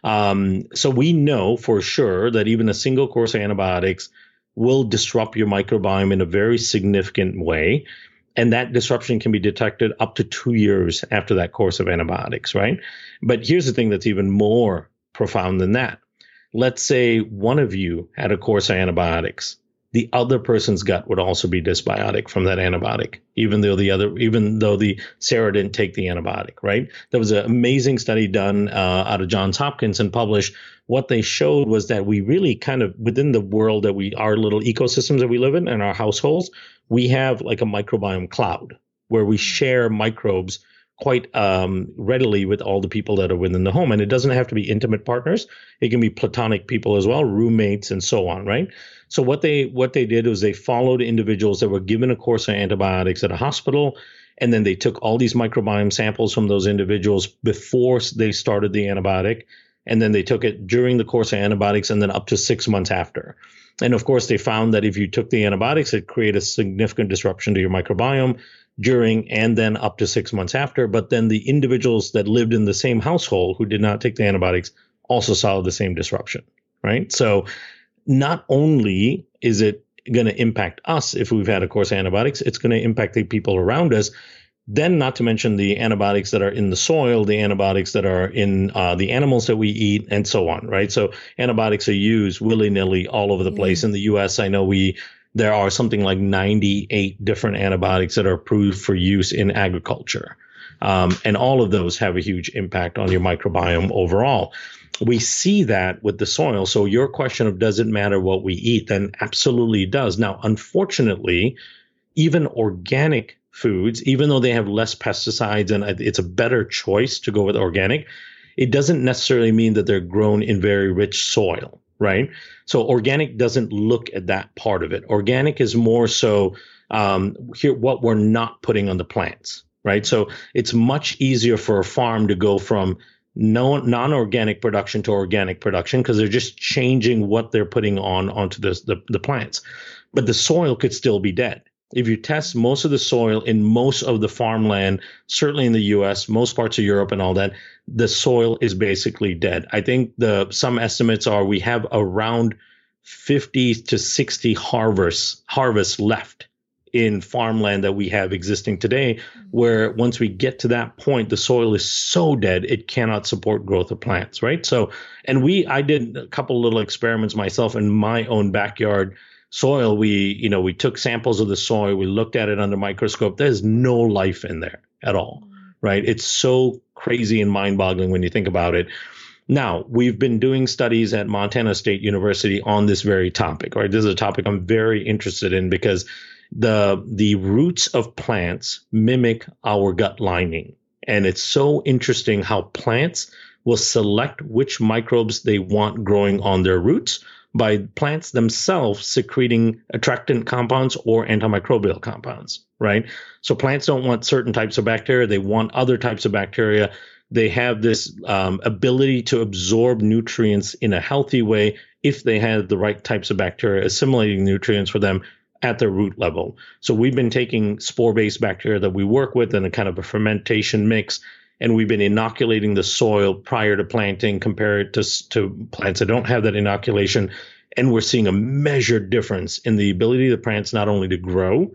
Um, so we know for sure that even a single course of antibiotics will disrupt your microbiome in a very significant way. And that disruption can be detected up to two years after that course of antibiotics, right? But here's the thing that's even more profound than that. Let's say one of you had a course of antibiotics. The other person's gut would also be dysbiotic from that antibiotic, even though the other, even though the Sarah didn't take the antibiotic, right? There was an amazing study done uh, out of Johns Hopkins and published. What they showed was that we really kind of, within the world that we, our little ecosystems that we live in and our households, we have like a microbiome cloud where we share microbes quite um, readily with all the people that are within the home. And it doesn't have to be intimate partners. It can be platonic people as well, roommates and so on, right? So what they what they did was they followed individuals that were given a course of antibiotics at a hospital, and then they took all these microbiome samples from those individuals before they started the antibiotic, and then they took it during the course of antibiotics and then up to six months after. And of course, they found that if you took the antibiotics, it created a significant disruption to your microbiome during and then up to six months after. But then the individuals that lived in the same household who did not take the antibiotics also saw the same disruption, right? So not only is it going to impact us if we've had a course of antibiotics, it's going to impact the people around us. Then not to mention the antibiotics that are in the soil, the antibiotics that are in uh, the animals that we eat, and so on, right? So antibiotics are used willy-nilly all over the place. Mm. In the U S, I know we there are something like ninety-eight different antibiotics that are approved for use in agriculture. Um, and all of those have a huge impact on your microbiome overall. We see that with the soil. So your question of does it matter what we eat, then absolutely it does. Now, unfortunately, even organic foods, even though they have less pesticides and it's a better choice to go with organic, it doesn't necessarily mean that they're grown in very rich soil, right? So organic doesn't look at that part of it. Organic is more so um, here what we're not putting on the plants, right? So it's much easier for a farm to go from no non-organic production to organic production because they're just changing what they're putting on onto the, the the plants. But the soil could still be dead. If you test most of the soil in most of the farmland, certainly in the U S, most parts of Europe and all that, the soil is basically dead. I think the some estimates are we have around fifty to sixty harvests harvests left in farmland that we have existing today, where once we get to that point, the soil is so dead, it cannot support growth of plants, right? So, and we, I did a couple little experiments myself in my own backyard soil. We, you know, we took samples of the soil, we looked at it under microscope. There's no life in there at all, right? It's so crazy and mind-boggling when you think about it. Now, we've been doing studies at Montana State University on this very topic, right? This is a topic I'm very interested in because the the roots of plants mimic our gut lining. And it's so interesting how plants will select which microbes they want growing on their roots by plants themselves secreting attractant compounds or antimicrobial compounds, right? So plants don't want certain types of bacteria. They want other types of bacteria. They have this um, ability to absorb nutrients in a healthy way if they have the right types of bacteria assimilating nutrients for them at their root level. So we've been taking spore-based bacteria that we work with in a kind of a fermentation mix, and we've been inoculating the soil prior to planting compared to, to plants that don't have that inoculation. And we're seeing a measured difference in the ability of the plants not only to grow,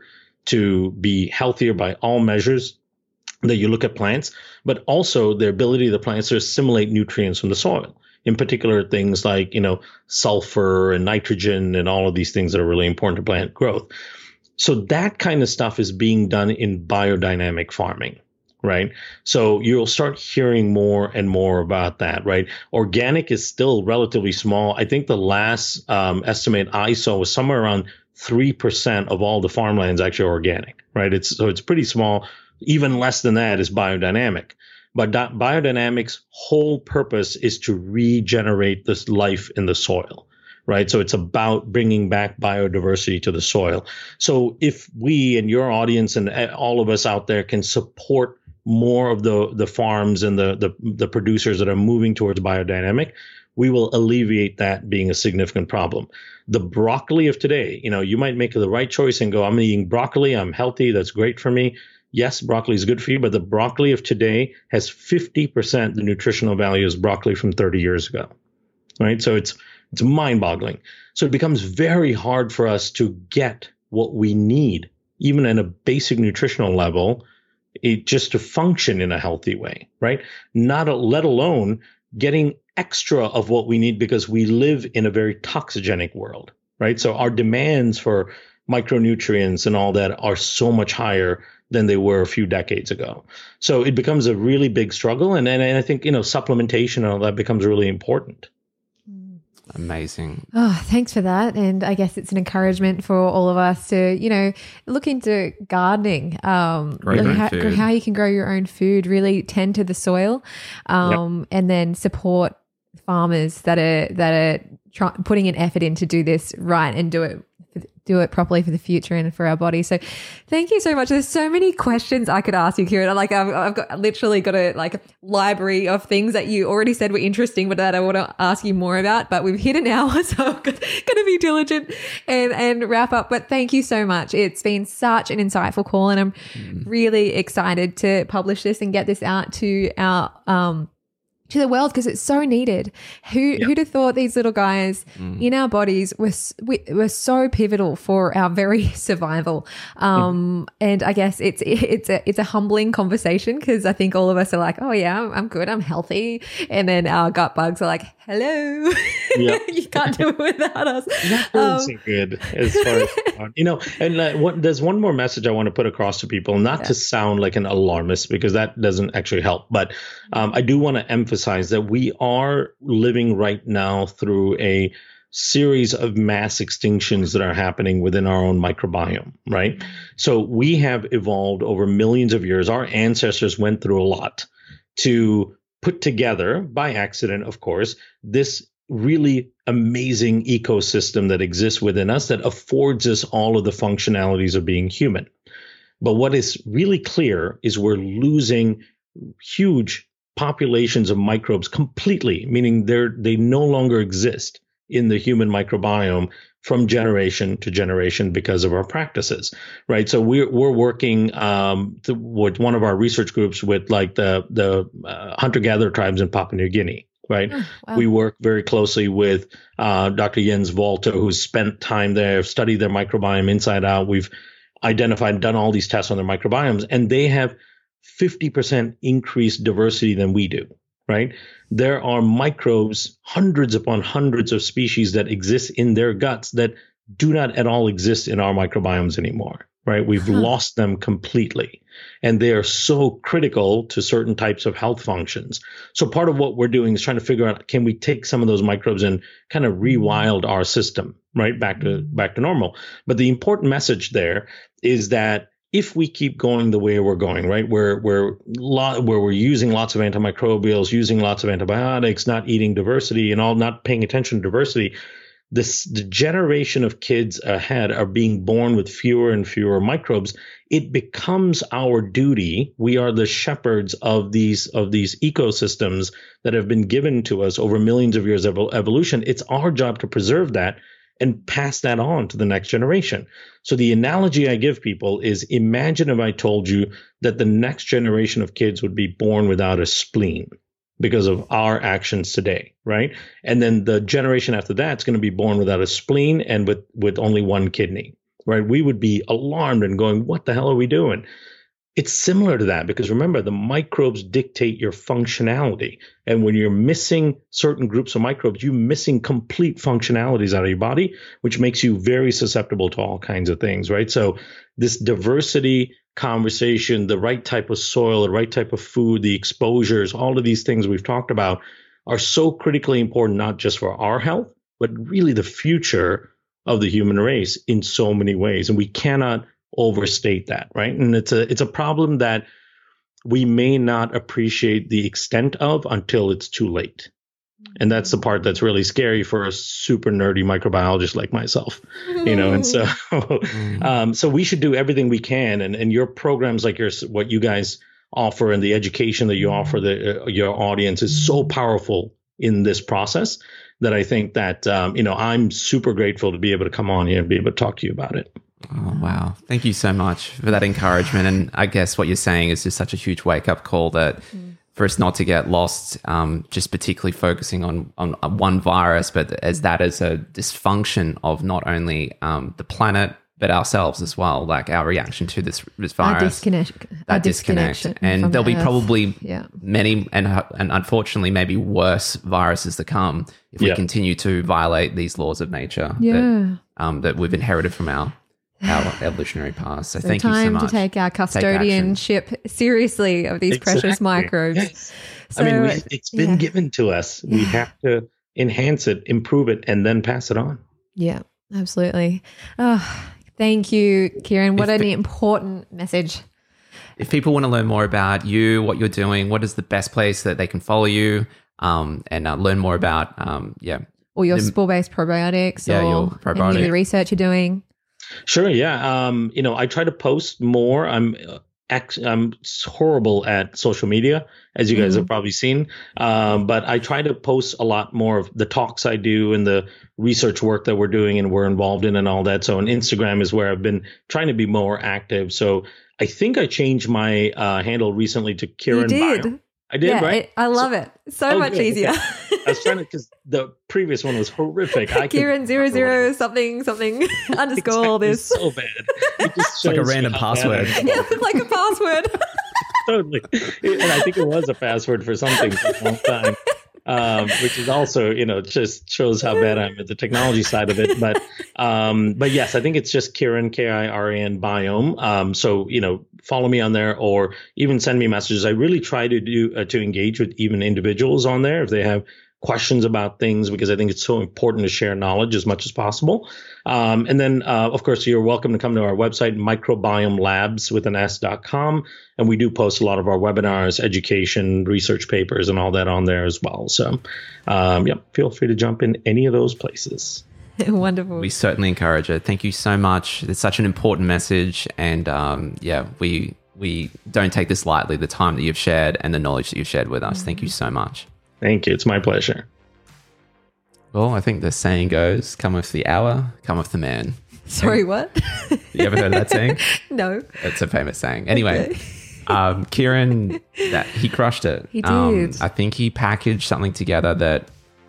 to be healthier by all measures that you look at plants, but also their ability of the plants to assimilate nutrients from the soil. In particular, things like, you know, sulfur and nitrogen and all of these things that are really important to plant growth. So that kind of stuff is being done in biodynamic farming, right? So you'll start hearing more and more about that, right? Organic is still relatively small. I think the last um, estimate I saw was somewhere around three percent of all the farmland is actually organic, right? It's so it's pretty small. Even less than that is biodynamic. But di- biodynamics' whole purpose is to regenerate this life in the soil, right? So it's about bringing back biodiversity to the soil. So if we and your audience and all of us out there can support more of the, the farms and the, the, the producers that are moving towards biodynamic, we will alleviate that being a significant problem. The broccoli of today, you know, you might make the right choice and go, I'm eating broccoli, I'm healthy, that's great for me. Yes, broccoli is good for you, but the broccoli of today has fifty percent the nutritional value as broccoli from thirty years ago, right? So it's it's mind-boggling. So it becomes very hard for us to get what we need, even at a basic nutritional level, it, just to function in a healthy way, right? Not a, let alone getting extra of what we need, because we live in a very toxigenic world, right? So our demands for micronutrients and all that are so much higher than they were a few decades ago. So it becomes a really big struggle. And, and, and I think, you know, supplementation and all that becomes really important. Amazing. Oh, thanks for that. And I guess it's an encouragement for all of us to, you know, look into gardening, um, Grow your look own how, food. how you can grow your own food, really tend to the soil, um, yep. and then support farmers that are, that are try, putting an effort in to do this right and do it do it properly for the future and for our body. So thank you so much. There's so many questions I could ask you, Kieran. Like I've, I've got literally got a like library of things that you already said were interesting, but that I want to ask you more about, but we've hit an hour, so I'm going to be diligent and, and wrap up. But thank you so much. It's been such an insightful call, and I'm mm. really excited to publish this and get this out to our, um, to the world, because it's so needed. Who yep. who'd have thought these little guys mm. in our bodies were we, were so pivotal for our very survival? Um, mm. And I guess it's it's a it's a humbling conversation, because I think all of us are like, oh yeah, I'm, I'm good, I'm healthy, and then our gut bugs are like, hello, yep. you can't do it without us. That um, so good as far as you know. And uh, what, there's one more message I want to put across to people, not yeah. to sound like an alarmist, because that doesn't actually help, but um, I do want to emphasize that we are living right now through a series of mass extinctions that are happening within our own microbiome, right? So we have evolved over millions of years. Our ancestors went through a lot to put together, by accident, of course, this really amazing ecosystem that exists within us that affords us all of the functionalities of being human. But what is really clear is we're losing huge populations of microbes completely, meaning they're they no longer exist in the human microbiome from generation to generation because of our practices, right? So we're we're working um, th- with one of our research groups with like the the uh, hunter-gatherer tribes in Papua New Guinea, right? Oh, wow. We work very closely with uh, Doctor Jens Walter, who's spent time there, studied their microbiome inside out. We've identified, done all these tests on their microbiomes, and they have fifty percent increased diversity than we do, right? There are microbes, hundreds upon hundreds of species that exist in their guts that do not at all exist in our microbiomes anymore, right? We've huh. lost them completely. And they are so critical to certain types of health functions. So part of what we're doing is trying to figure out, can we take some of those microbes and kind of rewild our system, right? Back to, back to normal. But the important message there is that if we keep going the way we're going, right, where we're lot, where we're using lots of antimicrobials, using lots of antibiotics, not eating diversity and all, not paying attention to diversity, this the generation of kids ahead are being born with fewer and fewer microbes. It becomes our duty. We are the shepherds of these of these ecosystems that have been given to us over millions of years of evolution. It's our job to preserve that and pass that on to the next generation. So the analogy I give people is, imagine if I told you that the next generation of kids would be born without a spleen because of our actions today, right? And then the generation after that is going to be born without a spleen and with, with only one kidney, right? We would be alarmed and going, what the hell are we doing? It's similar to that, because remember, the microbes dictate your functionality. And when you're missing certain groups of microbes, you're missing complete functionalities out of your body, which makes you very susceptible to all kinds of things, right? So this diversity conversation, the right type of soil, the right type of food, the exposures, all of these things we've talked about are so critically important, not just for our health, but really the future of the human race in so many ways. And we cannot overstate that, right? And it's a it's a problem that we may not appreciate the extent of until it's too late. And that's the part that's really scary for a super nerdy microbiologist like myself, you know. And so, um, so we should do everything we can. And and your programs, like yours, what you guys offer, and the education that you offer the uh, your audience is so powerful in this process that I think that um, you know, I'm super grateful to be able to come on here and be able to talk to you about it. Oh, wow. Thank you so much for that encouragement. And I guess what you're saying is just such a huge wake up call that. Mm. For us not to get lost, um, just particularly focusing on, on one virus, but as that is a dysfunction of not only um, the planet, but ourselves as well, like our reaction to this, this virus. Our disconnect. That our disconnect. And there'll be Earth. probably yeah. many, and, and unfortunately, maybe worse viruses to come if we yeah. continue continue to violate these laws of nature yeah. that, um, that we've inherited from our our evolutionary past. So, so thank you so much. Time to take our custodianship seriously of these exactly. precious microbes. Yes. So, I mean, we, it's been yeah. given to us. We have to enhance it, improve it, and then pass it on. Yeah, absolutely. Oh, thank you, Kieran. What If an the- important message. If people want to learn more about you, what you're doing, what is the best place that they can follow you um, and uh, learn more about, um, yeah. Or your The- spore-based probiotics Yeah, or your any of probiotic. the research you're doing. Sure. Yeah. Um, you know, I try to post more. I'm uh, ex- I'm horrible at social media, as you guys Mhm. have probably seen. Um, but I try to post a lot more of the talks I do and the research work that we're doing and we're involved in and all that. So on Instagram is where I've been trying to be more active. So I think I changed my uh, handle recently to Kieran You did. Bio. I did, yeah, right? it, I love it. So Oh, much good, easier. okay. I was trying to, because the previous one was horrific. I could- Kieran zero zero something something underscore Exactly, this. so bad. It just It's like a shows you random how bad password. I am. Yeah, it's like a password. Totally. And I think it was a password for something for a long time, um, which is also, you know, just shows how bad I'm at the technology side of it. But um, but yes, I think it's just Kieran, K I R A N Biome. Um, so, you know, follow me on there or even send me messages. I really try to do uh, to engage with even individuals on there if they have questions about things, because I think it's so important to share knowledge as much as possible. Um, and then, uh, of course, you're welcome to come to our website, microbiome labs with an S dot com. And we do post a lot of our webinars, education, research papers, and all that on there as well. So, um, yeah, feel free to jump in any of those places. Wonderful. We certainly encourage it. Thank you so much. It's such an important message. And um, yeah, we we don't take this lightly, the time that you've shared and the knowledge that you've shared with us. Mm-hmm. Thank you so much. Thank you. It's my pleasure. Well, I think the saying goes, come with the hour, come with the man. Sorry, what? You ever heard of that saying? No. It's a famous saying. Anyway, Okay. um, Kieran, that he crushed it. He Um, did. I think he packaged something together that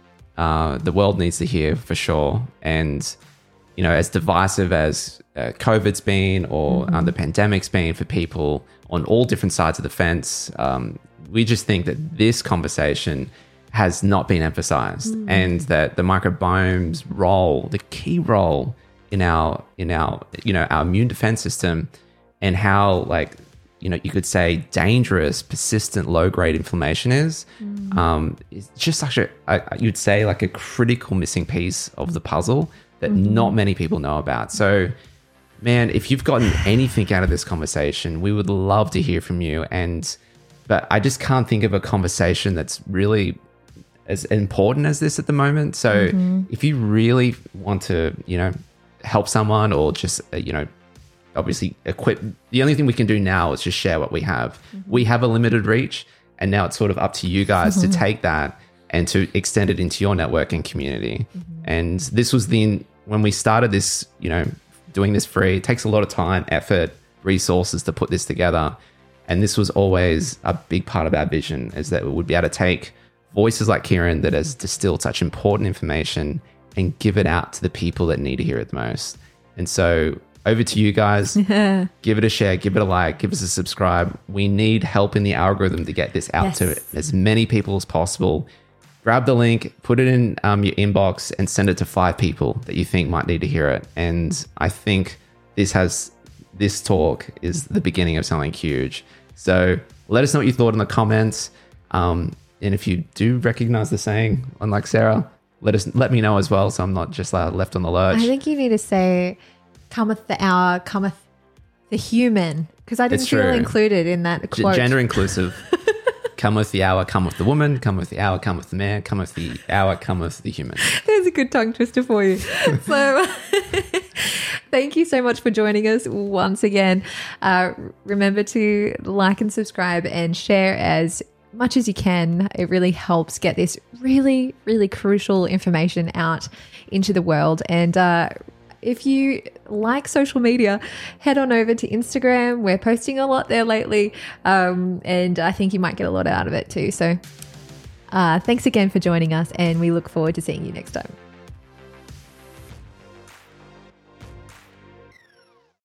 uh, the world needs to hear for sure. And, you know, as divisive as uh, COVID's been or Mm-hmm. uh, the pandemic's been for people on all different sides of the fence, um, we just think that this conversation has not been emphasized Mm. and that the microbiome's role, the key role in our, in our, you know, our immune defense system and how, like, you know, you could say dangerous, persistent, low-grade inflammation is, Mm. um, it's just such a, a, you'd say like a critical missing piece of the puzzle that Mm-hmm. not many people know about. So, man, if you've gotten anything out of this conversation, we would love to hear from you. And, but I just can't think of a conversation that's really as important as this at the moment. So Mm-hmm. if you really want to, you know, help someone or just, uh, you know, obviously equip, the only thing we can do now is just share what we have. Mm-hmm. We have a limited reach, and now it's sort of up to you guys to take that and to extend it into your network and community. Mm-hmm. And this was the, when we started this, you know, doing this free, it takes a lot of time, effort, resources to put this together. And this was always a big part of our vision, is that we would be able to take voices like Kieran that has distilled such important information and give it out to the people that need to hear it the most. And so over to you guys. Give it a share, give it a like, give us a subscribe. We need help in the algorithm to get this out Yes. to as many people as possible. Grab the link, put it in um, your inbox, and send it to five people that you think might need to hear it. And I think this has this talk is the beginning of something huge. So let us know what you thought in the comments. Um, and if you do recognize the saying, unlike Sarah, let us let me know as well, so I'm not just uh, left on the lurch. I think you need to say, cometh the hour, cometh the human, because I didn't It's feel true. included in that G- quote. gender inclusive. Come with the hour, come with the woman, come with the hour, come with the man, come with the hour, come with the human. There's a good tongue twister for you. So thank you so much for joining us once again. Uh, remember to like and subscribe and share as much as you can. It really helps get this really, really crucial information out into the world. And uh, if you like social media, head on over to Instagram. We're posting a lot there lately. Um, and I think you might get a lot out of it too. So uh, thanks again for joining us, and we look forward to seeing you next time.